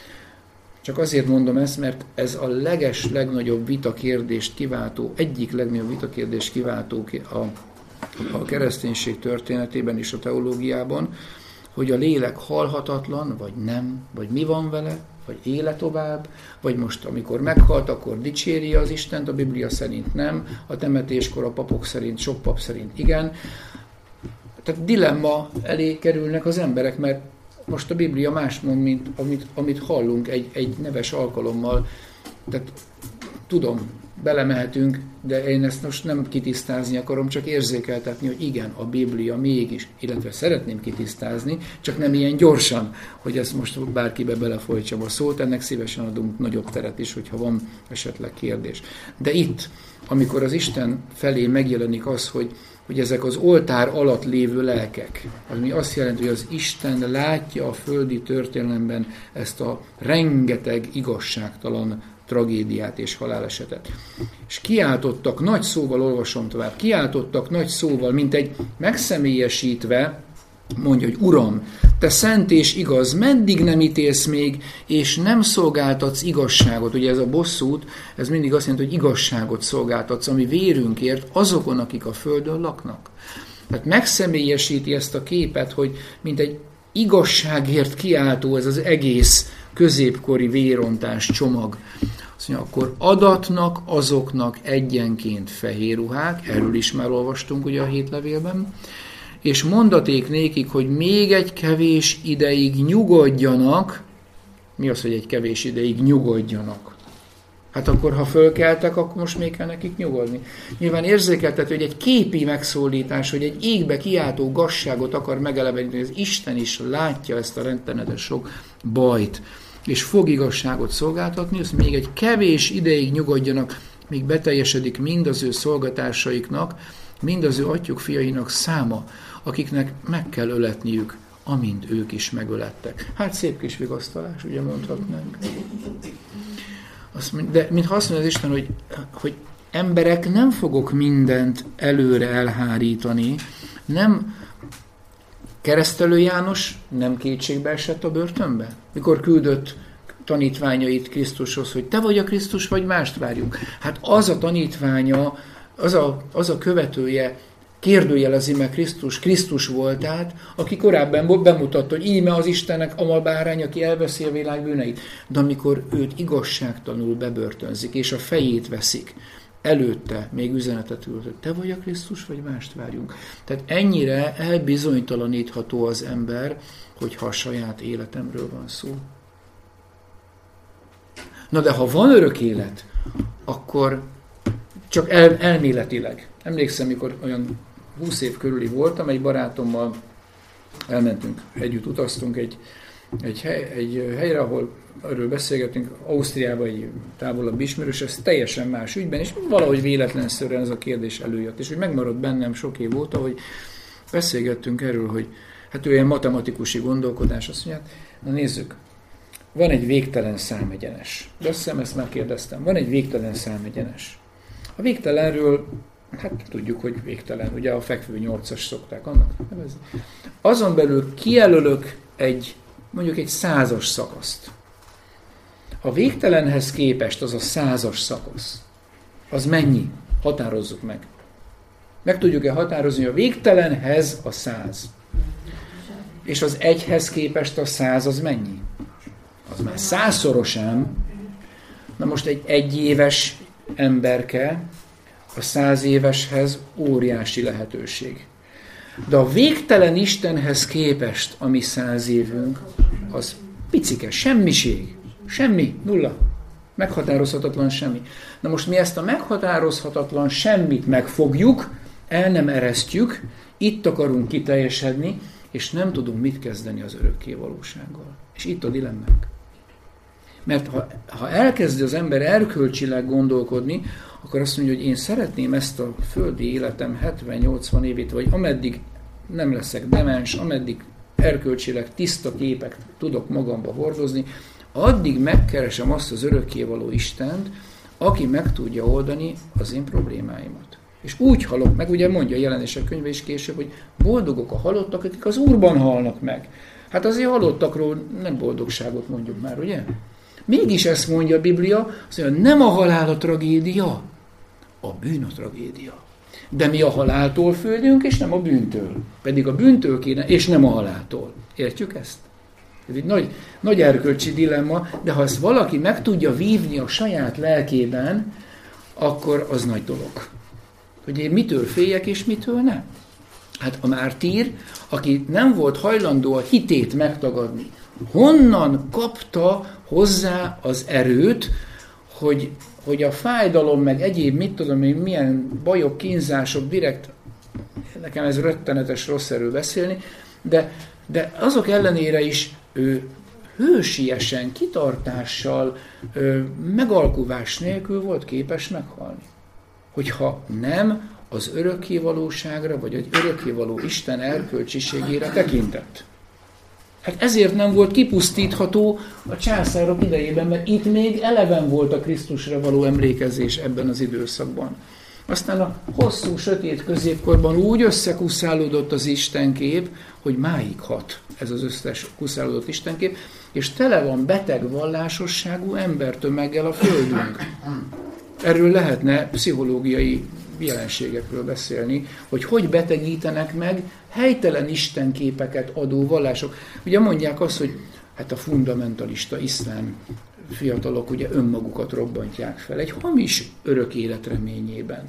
Speaker 1: Csak azért mondom ezt, mert ez a leges, legnagyobb vitakérdést kiváltó, egyik legnagyobb vitakérdést kiváltó a, a kereszténység történetében és a teológiában, hogy a lélek halhatatlan, vagy nem, vagy mi van vele, vagy éle tovább, vagy most, amikor meghalt, akkor dicséri az Istent, a Biblia szerint nem, a temetéskor a papok szerint, sok pap szerint igen. Tehát dilemma elé kerülnek az emberek, mert most a Biblia más mond, mint amit, amit hallunk egy, egy neves alkalommal. Tehát tudom, belemehetünk, de én ezt most nem kitisztázni akarom, csak érzékeltetni, hogy igen, a Biblia mégis, illetve szeretném kitisztázni, csak nem ilyen gyorsan, hogy ezt most bárkibe belefolytsam a szót, ennek szívesen adunk nagyobb teret is, hogyha van esetleg kérdés. De itt, amikor az Isten felé megjelenik az, hogy, hogy ezek az oltár alatt lévő lelkek, ami azt jelenti, hogy az Isten látja a földi történelemben ezt a rengeteg igazságtalan tragédiát és halálesetet. És kiáltottak, nagy szóval olvasom tovább, kiáltottak nagy szóval, mint egy megszemélyesítve, mondja, hogy Uram, te szent és igaz, meddig nem ítélsz még, és nem szolgáltatsz igazságot. Ugye ez a bosszút, ez mindig azt jelenti, hogy igazságot szolgáltatsz, ami vérünkért azokon, akik a földön laknak. Tehát megszemélyesíti ezt a képet, hogy mint egy igazságért kiáltó ez az egész középkori vérontás csomag. Azt mondja, akkor adatnak azoknak egyenként fehér ruhák, erről is már olvastunk ugye a hét levélben, és mondaték nékik, hogy még egy kevés ideig nyugodjanak. Mi az, hogy egy kevés ideig nyugodjanak? Hát akkor, ha fölkeltek, akkor most még kell nekik nyugodni. Nyilván érzékeltető, hogy egy képi megszólítás, hogy egy égbe kiáltó gazságot akar megeleveníteni, hogy az Isten is látja ezt a rettenetes sok bajt, és fog igazságot szolgáltatni, azt még egy kevés ideig nyugodjanak, míg beteljesedik mind az ő szolgatásaiknak, mind az ő atyjuk fiainak száma, akiknek meg kell öletniük, amint ők is megölettek. Hát szép kis vigasztalás, ugye mondhatnánk. Azt, de mintha azt mondja az Isten, hogy, hogy emberek, nem fogok mindent előre elhárítani, nem Keresztelő János nem kétségbe esett a börtönbe? Mikor küldött tanítványait Krisztushoz, hogy te vagy a Krisztus, vagy mást várjunk. Hát az a tanítványa, az a, az a követője kérdőjelezi meg Krisztus, Krisztus voltát, aki korábban bemutatta, hogy íme az Istennek a bárány, aki elveszi a világ bűneit. De amikor őt igazságtalanul bebörtönzik, és a fejét veszik, előtte még üzenetet ült, hogy te vagy a Krisztus, vagy mást várjunk. Tehát ennyire elbizonytalanítható az ember, hogyha a saját életemről van szó. Na de ha van örök élet, akkor csak el, elméletileg. Emlékszem, mikor olyan húsz év körüli voltam, egy barátommal elmentünk, együtt utaztunk egy, egy, hely, egy helyre, ahol erről beszélgetünk, Ausztriában egy távolabb ismerős, ez teljesen más ügyben, és valahogy véletlenszerűen ez a kérdés előjött. És hogy megmaradt bennem sok év óta, hogy beszélgettünk erről, hogy hát ő ilyen matematikusi gondolkodás, azt mondja, na nézzük, van egy végtelen számegyenes. De azt hiszem, ezt már kérdeztem. Van egy végtelen számegyenes. A végtelenről, hát tudjuk, hogy végtelen, ugye a fekvő nyolcas szokták annak nevezni. Azon belül kijelölök egy, mondjuk egy százas szakaszt. A végtelenhez képest az a százas szakasz, az mennyi? Határozzuk meg. Meg tudjuk-e határozni, hogy a végtelenhez a száz. És az egyhez képest a száz az mennyi? Az már százszorosám. Na most egy egyéves emberke a száz éveshez óriási lehetőség. De a végtelen Istenhez képest a mi száz évünk, az picike, semmiség. Semmi, nulla. Meghatározhatatlan semmi. Na most mi ezt a meghatározhatatlan semmit megfogjuk, el nem eresztjük, itt akarunk kiteljesedni, és nem tudunk mit kezdeni az örökké valósággal. És itt a dilemmánk. Mert ha, ha elkezdi az ember erkölcsileg gondolkodni, akkor azt mondja, hogy én szeretném ezt a földi életem hetven-nyolcvan évét, vagy ameddig nem leszek demens, ameddig erkölcsileg tiszta képek tudok magamba hordozni, addig megkeresem azt az örökkévaló Istent, aki meg tudja oldani az én problémáimat. És úgy halok meg, ugye mondja a Jelenések könyve is később, hogy boldogok a halottak, akik az Úrban halnak meg. Hát azért halottakról nem boldogságot mondjuk már, ugye? Mégis ezt mondja a Biblia, azt mondja, nem a halál a tragédia, a bűn a tragédia. De mi a haláltól fődünk, és nem a bűntől. Pedig a bűntől kéne, és nem a haláltól. Értjük ezt? Ez egy nagy, nagy erkölcsi dilemma, de ha ezt valaki meg tudja vívni a saját lelkében, akkor az nagy dolog. Hogy én mitől féljek, és mitől nem. Hát a mártír, aki nem volt hajlandó a hitét megtagadni, honnan kapta hozzá az erőt, hogy, hogy a fájdalom, meg egyéb, mit tudom én, milyen bajok, kínzások, direkt, nekem ez rettenetes rossz erő beszélni, de, de azok ellenére is ő hősiesen, kitartással, megalkuvás nélkül volt képes meghalni. Hogyha nem az örökkévalóságra, vagy egy örökkévaló Isten erkölcsiségére tekintett. Hát ezért nem volt kipusztítható a császárok idejében, mert itt még eleven volt a Krisztusra való emlékezés ebben az időszakban. Aztán a hosszú, sötét középkorban úgy összekuszálódott az istenkép, hogy máig hat ez az összes kuszálódott istenkép, és tele van beteg vallásosságú embertömeggel a földünk. Erről lehetne pszichológiai jelenségekről beszélni, hogy hogy betegítenek meg helytelen istenképeket adó vallások. Ugye mondják azt, hogy hát a fundamentalista iszlám fiatalok ugye önmagukat robbantják fel egy hamis örök élet reményében.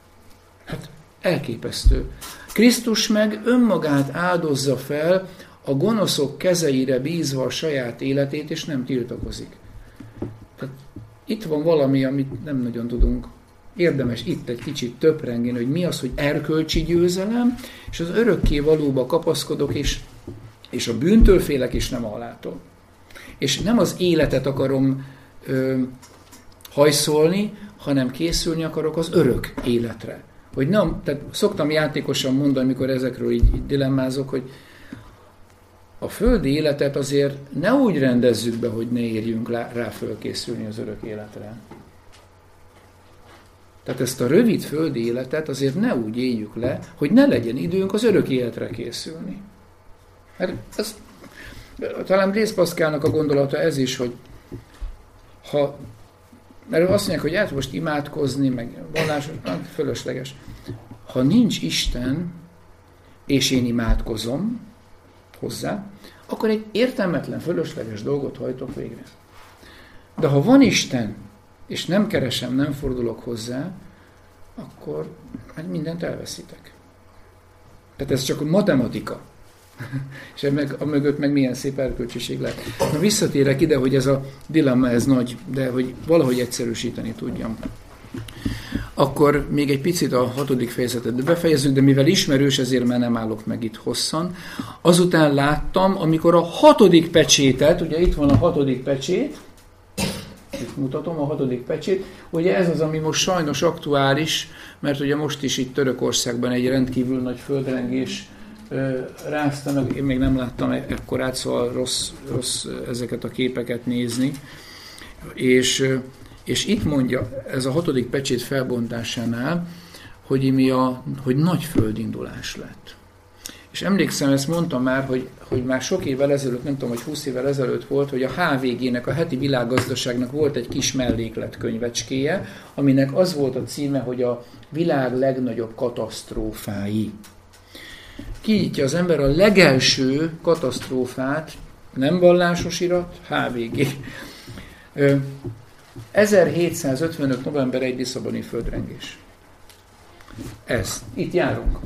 Speaker 1: Hát elképesztő. Krisztus meg önmagát áldozza fel, a gonoszok kezeire bízva a saját életét, és nem tiltakozik. Tehát itt van valami, amit nem nagyon tudunk. Érdemes itt egy kicsit töprengeni, hogy mi az, hogy erkölcsi győzelem, és az örökké valóba kapaszkodok, és, és a bűntől félek, és nem a haláltól. És nem az életet akarom ö, hajszolni, hanem készülni akarok az örök életre. Hogy nem, tehát szoktam játékosan mondani, amikor ezekről így, így dilemmázok, hogy a földi életet azért ne úgy rendezzük be, hogy ne érjünk rá, rá fölkészülni az örök életre. Tehát ezt a rövid földi életet azért ne úgy éljük le, hogy ne legyen időnk az örök életre készülni. Mert ez, talán Blaise Pascalnak a gondolata ez is, hogy ha, mert azt mondják, hogy hát most imádkozni, meg vallásos, fölösleges. Ha nincs Isten, és én imádkozom hozzá, akkor egy értelmetlen, fölösleges dolgot hajtok végre. De ha van Isten, és nem keresem, nem fordulok hozzá, akkor hát mindent elveszítek. Tehát ez csak a matematika. És a mögött meg milyen szép erkölcsiség lehet. Na visszatérek ide, hogy ez a dilemma ez nagy, de hogy valahogy egyszerűsíteni tudjam. Akkor még egy picit a hatodik fejezetet befejezzük, de mivel ismerős, ezért már nem állok meg itt hosszan. Azután láttam, amikor a hatodik pecsétet, ugye itt van a hatodik pecsét, itt mutatom a hatodik pecsét, ugye ez az, ami most sajnos aktuális, mert ugye most is itt Törökországban egy rendkívül nagy földrengés rázta meg, én még nem láttam ekkorát, szóval rossz, rossz ezeket a képeket nézni. És, és itt mondja, ez a hatodik pecsét felbontásánál, hogy, mi a, hogy nagy földindulás lett. És emlékszem, ezt mondtam már, hogy, hogy már sok évvel ezelőtt, nem tudom, hogy húsz évvel ezelőtt volt, hogy a há vé gének, a heti világgazdaságnak volt egy kis mellékletkönyvecskéje, aminek az volt a címe, hogy a világ legnagyobb katasztrófái. Kinyitja az ember a legelső katasztrófát, nem vallásos irat, há vé gé. ezerhétszázötvenöt. november elsejei lisszaboni földrengés. Ez. Itt járunk.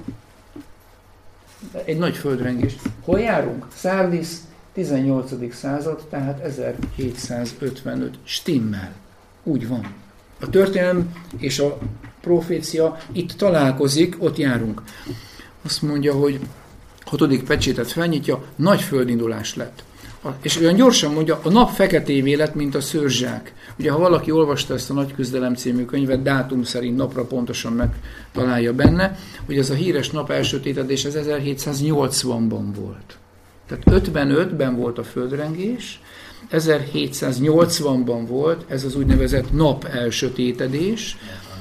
Speaker 1: Egy nagy földrengés. Hol járunk? Szárdis, tizennyolcadik század, tehát ezerhétszázötvenöt. Stimmel. Úgy van. A történelem és a profécia itt találkozik, ott járunk. Azt mondja, hogy hatodik pecsétet felnyitja, nagy földindulás lett. És olyan gyorsan mondja, a nap feketévé lett, mint a szőrzsák. Ugye, ha valaki olvasta ezt a Nagy küzdelem című könyvet, dátum szerint napra pontosan megtalálja benne, hogy ez a híres nap elsötétedés az ezerhétszáznyolcvanban volt. Tehát ötvenötben volt a földrengés, ezerhétszáznyolcvanban volt ez az úgynevezett nap elsötétedés.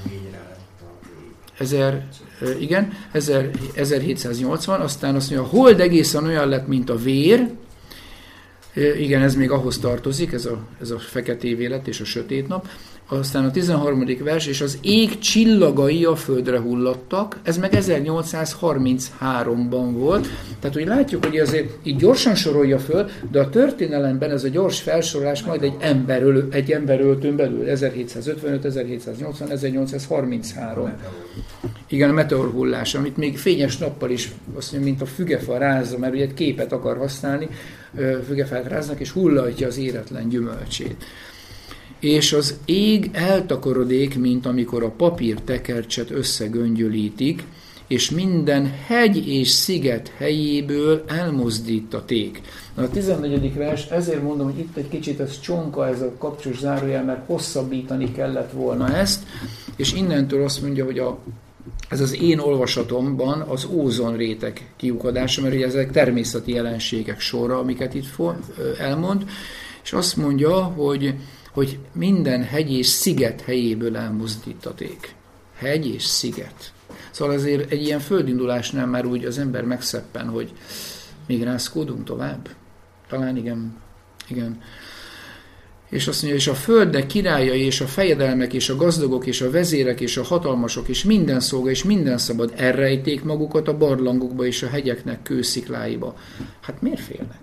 Speaker 1: Ezer, igen, ezerhétszáznyolcvan, aztán azt mondja, a hold egészen olyan lett, mint a vér. Igen, ez még ahhoz tartozik, ez a, ez a feketévé lett és a sötét nap. Aztán a tizenharmadik vers, és az ég csillagai a földre hullattak, ez meg ezernyolcszázharmincháromban volt. Tehát, hogy látjuk, hogy azért így gyorsan sorolja föl, de a történelemben ez a gyors felsorolás majd egy, emberöl, egy emberöltőn belül, ezerhétszázötvenöt, ezerhétszáznyolcvan, ezernyolcszázharminchárom. Igen, a meteorhullás, amit még fényes nappal is, azt mondja, mint a fügefa rázza, mert ugye egy képet akar használni, fügefát ráznak, és hullatja az éretlen gyümölcsét. És az ég eltakarodik, mint amikor a papír tekercset összegöngyölítik, és minden hegy és sziget helyéből elmozdítaték. Na, a tizennegyedik vers, ezért mondom, hogy itt egy kicsit ez csonka, ez a kapcsos zárójel, mert hosszabbítani kellett volna ezt, és innentől azt mondja, hogy a, ez az én olvasatomban az ózonréteg kiukadása, mert ugye ezek természeti jelenségek sorra, amiket itt elmond, és azt mondja, hogy hogy minden hegy és sziget helyéből elmozdítaték. Hegy és sziget. Szóval azért egy ilyen földindulásnál már úgy az ember megszeppen, hogy még rázkódunk tovább. Talán igen. igen. És azt mondja, és a földnek királyai, és a fejedelmek, és a gazdagok, és a vezérek, és a hatalmasok, és minden szolga, és minden szabad elrejték magukat a barlangokba, és a hegyeknek kőszikláiba. Hát miért félnek?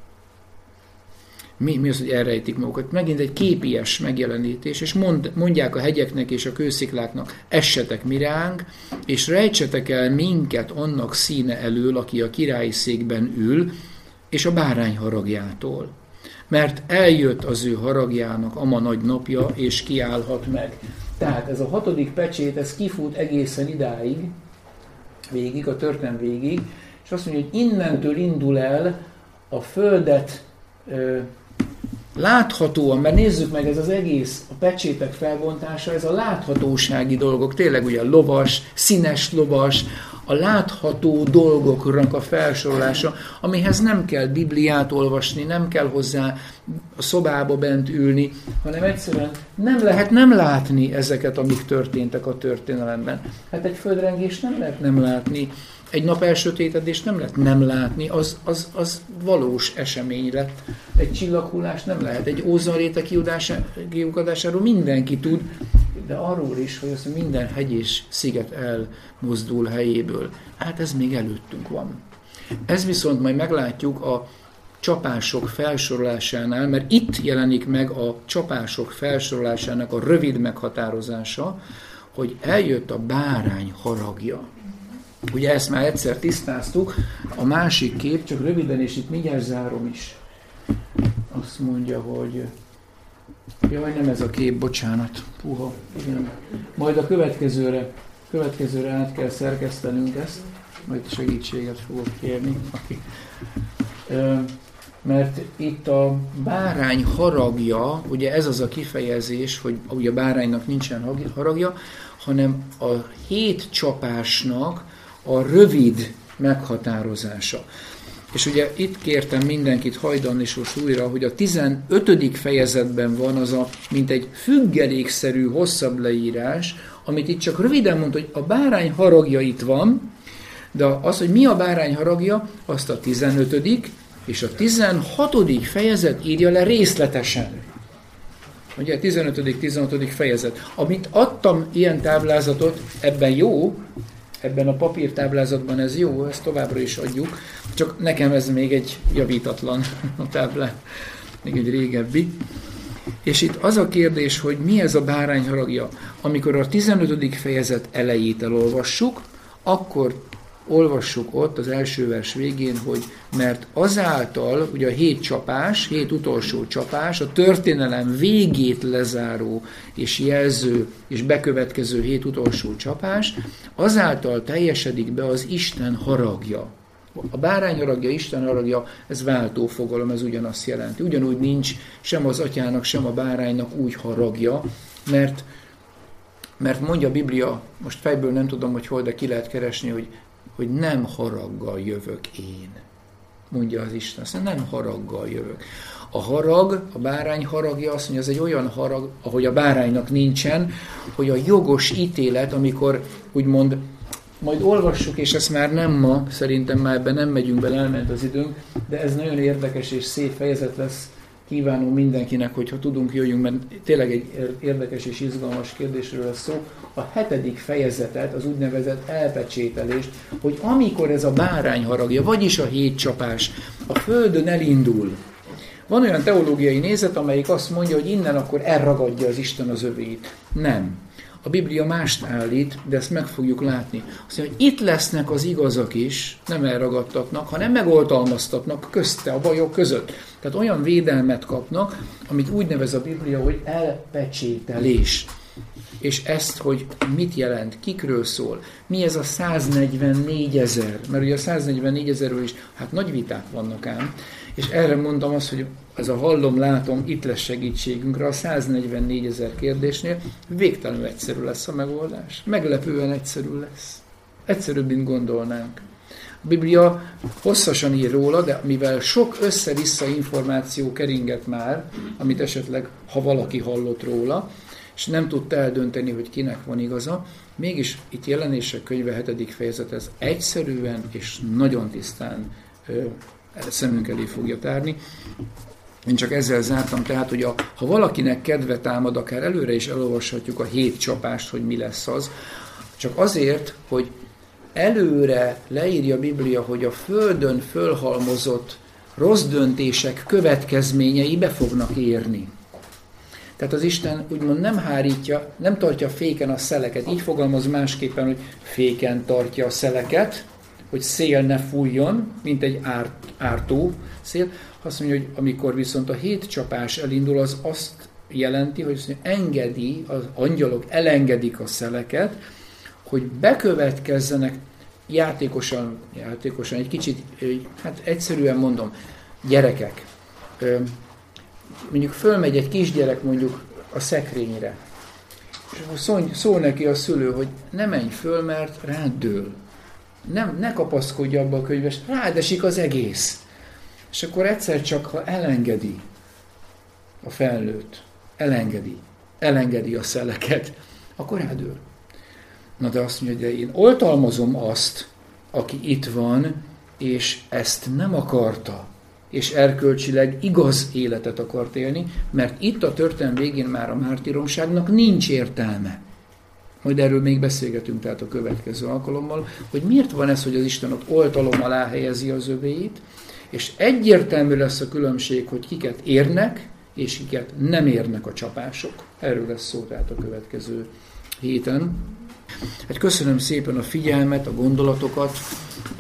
Speaker 1: Mi, mi az, hogy elrejtik magukat? Megint egy képies megjelenítés, és mond, mondják a hegyeknek és a kőszikláknak, essetek mi ránk, és rejtsetek el minket annak színe elől, aki a királyi székben ül, és a bárány haragjától. Mert eljött az ő haragjának ama nagy napja, és kiállhat meg. Tehát ez a hatodik pecsét, ez kifut egészen idáig, végig, a történelem végig, és azt mondja, hogy innentől indul el a földet ö, láthatóan, mert nézzük meg, ez az egész, a pecsétek felbontása, ez a láthatósági dolgok, tényleg ugye lovas, színes lovas, a látható dolgoknak a felsorolása, amihez nem kell Bibliát olvasni, nem kell hozzá a szobába bent ülni, hanem egyszerűen nem lehet nem látni ezeket, amik történtek a történelemben. Hát egy földrengést nem lehet nem látni, egy nap elsötétedést nem lehet nem látni, az, az, az valós esemény lett. Egy csillaghullás nem lehet, egy ózonréteg kiukadásáról mindenki tud, de arról is, hogy azt minden hegy és sziget elmozdul helyéből. Hát ez még előttünk van. Ez viszont majd meglátjuk a csapások felsorolásánál, mert itt jelenik meg a csapások felsorolásának a rövid meghatározása, hogy eljött a bárány haragja. Ugye ezt már egyszer tisztáztuk, a másik kép, csak röviden, és itt mindjárt zárom is. Azt mondja, hogy jaj, nem ez a kép, bocsánat. Puha, igen. Majd a következőre, következőre át kell szerkesztenünk ezt, majd segítséget fogok kérni. Mert itt a bárány haragja, ugye ez az a kifejezés, hogy ugye a báránynak nincsen haragja, hanem a hét csapásnak a rövid meghatározása. És ugye itt kértem mindenkit hajdan és most újra, hogy a tizenötödik fejezetben van az a, mint egy függelékszerű hosszabb leírás, amit itt csak röviden mond, hogy a bárány haragja itt van, de az, hogy mi a bárány haragja, azt a tizenötödik és a tizenhatodik fejezet írja le részletesen. Ugye a tizenötödik tizenhatodik fejezet. Amit adtam ilyen táblázatot, ebben jó, ebben a papírtáblázatban ez jó, ezt továbbra is adjuk, csak nekem ez még egy javítatlan a táblát, még egy régebbi. És itt az a kérdés, hogy mi ez a bárány haragja. Amikor a tizenötödik fejezet elejét elolvassuk, akkor olvassuk ott az első vers végén, hogy mert azáltal, ugye a hét csapás, hét utolsó csapás, a történelem végét lezáró és jelző és bekövetkező hét utolsó csapás, azáltal teljesedik be az Isten haragja. A bárány haragja, Isten haragja, ez váltó fogalom, ez ugyanazt jelenti. Ugyanúgy nincs sem az atyának, sem a báránynak úgy haragja, mert, mert mondja a Biblia, most fejből nem tudom, hogy hol, de ki lehet keresni, hogy, hogy nem haraggal jövök én. Mondja az Isten, aztán nem haraggal jövök. A harag, a bárány haragja azt mondja, ez egy olyan harag, ahogy a báránynak nincsen, hogy a jogos ítélet, amikor úgymond, majd olvassuk, és ezt már nem ma, szerintem már ebben nem megyünk bele, elment az időnk, de ez nagyon érdekes és szép fejezet lesz. Kívánom mindenkinek, hogyha tudunk, jöjjünk, mert tényleg egy érdekes és izgalmas kérdésről lesz szó. A hetedik fejezetet, az úgynevezett elpecsételést, hogy amikor ez a bárány haragja, vagyis a hétcsapás a földön elindul, van olyan teológiai nézet, amelyik azt mondja, hogy innen akkor elragadja az Isten az övéit. Nem. A Biblia mást állít, de ezt meg fogjuk látni. Azt mondja, hogy itt lesznek az igazak is, nem elragadtatnak, hanem megoltalmaztatnak közte, a bajok között. Tehát olyan védelmet kapnak, amit úgy nevez a Biblia, hogy elpecsételés. És ezt, hogy mit jelent, kikről szól, mi ez a száznegyvennégyezer, mert ugye a száznegyvennégyezeről is, hát nagy viták vannak ám, és erre mondom azt, hogy ez a hallom, látom, itt lesz segítségünkre, a száznegyvennégyezer kérdésnél végtelenül egyszerű lesz a megoldás. Meglepően egyszerű lesz. Egyszerűbb, mint gondolnánk. A Biblia hosszasan ír róla, de mivel sok össze-vissza információ keringet már, amit esetleg, ha valaki hallott róla, és nem tudta eldönteni, hogy kinek van igaza, mégis itt Jelenések könyve hetedik fejezet, ez egyszerűen és nagyon tisztán ö, szemünk elé fogja tárni. Én csak ezzel zártam, tehát, hogy a, ha valakinek kedve támad, akár előre is elolvashatjuk a hét csapást, hogy mi lesz az, csak azért, hogy előre leírja a Biblia, hogy a földön fölhalmozott rossz döntések következményei be fognak érni. Tehát az Isten úgymond nem hárítja, nem tartja féken a szeleket. Így fogalmaz másképpen, hogy féken tartja a szeleket, hogy szél ne fújjon, mint egy árt, ártó szél. Azt mondja, hogy amikor viszont a hét csapás elindul, az azt jelenti, hogy azt mondja, engedi, az angyalok elengedik a szeleket, hogy bekövetkezzenek játékosan, játékosan, egy kicsit, hát egyszerűen mondom, gyerekek. Mondjuk fölmegy egy kisgyerek mondjuk a szekrényre, és szól, szól neki a szülő, hogy ne menj föl, mert rád dől. Nem, ne kapaszkodj abba a könyvbe, rád esik az egész. És akkor egyszer csak, ha elengedi a felnőtt, elengedi, elengedi a szeleket, akkor rádől. Na de azt mondja, de én oltalmazom azt, aki itt van, és ezt nem akarta, és erkölcsileg igaz életet akart élni, mert itt a történelem végén már a mártíromságnak nincs értelme. Majd erről még beszélgetünk tehát a következő alkalommal, hogy miért van ez, hogy az Isten ott oltalom alá helyezi az övéit, és egyértelmű lesz a különbség, hogy kiket érnek, és kiket nem érnek a csapások. Erről lesz szó tehát a következő héten. Hát köszönöm szépen a figyelmet, a gondolatokat.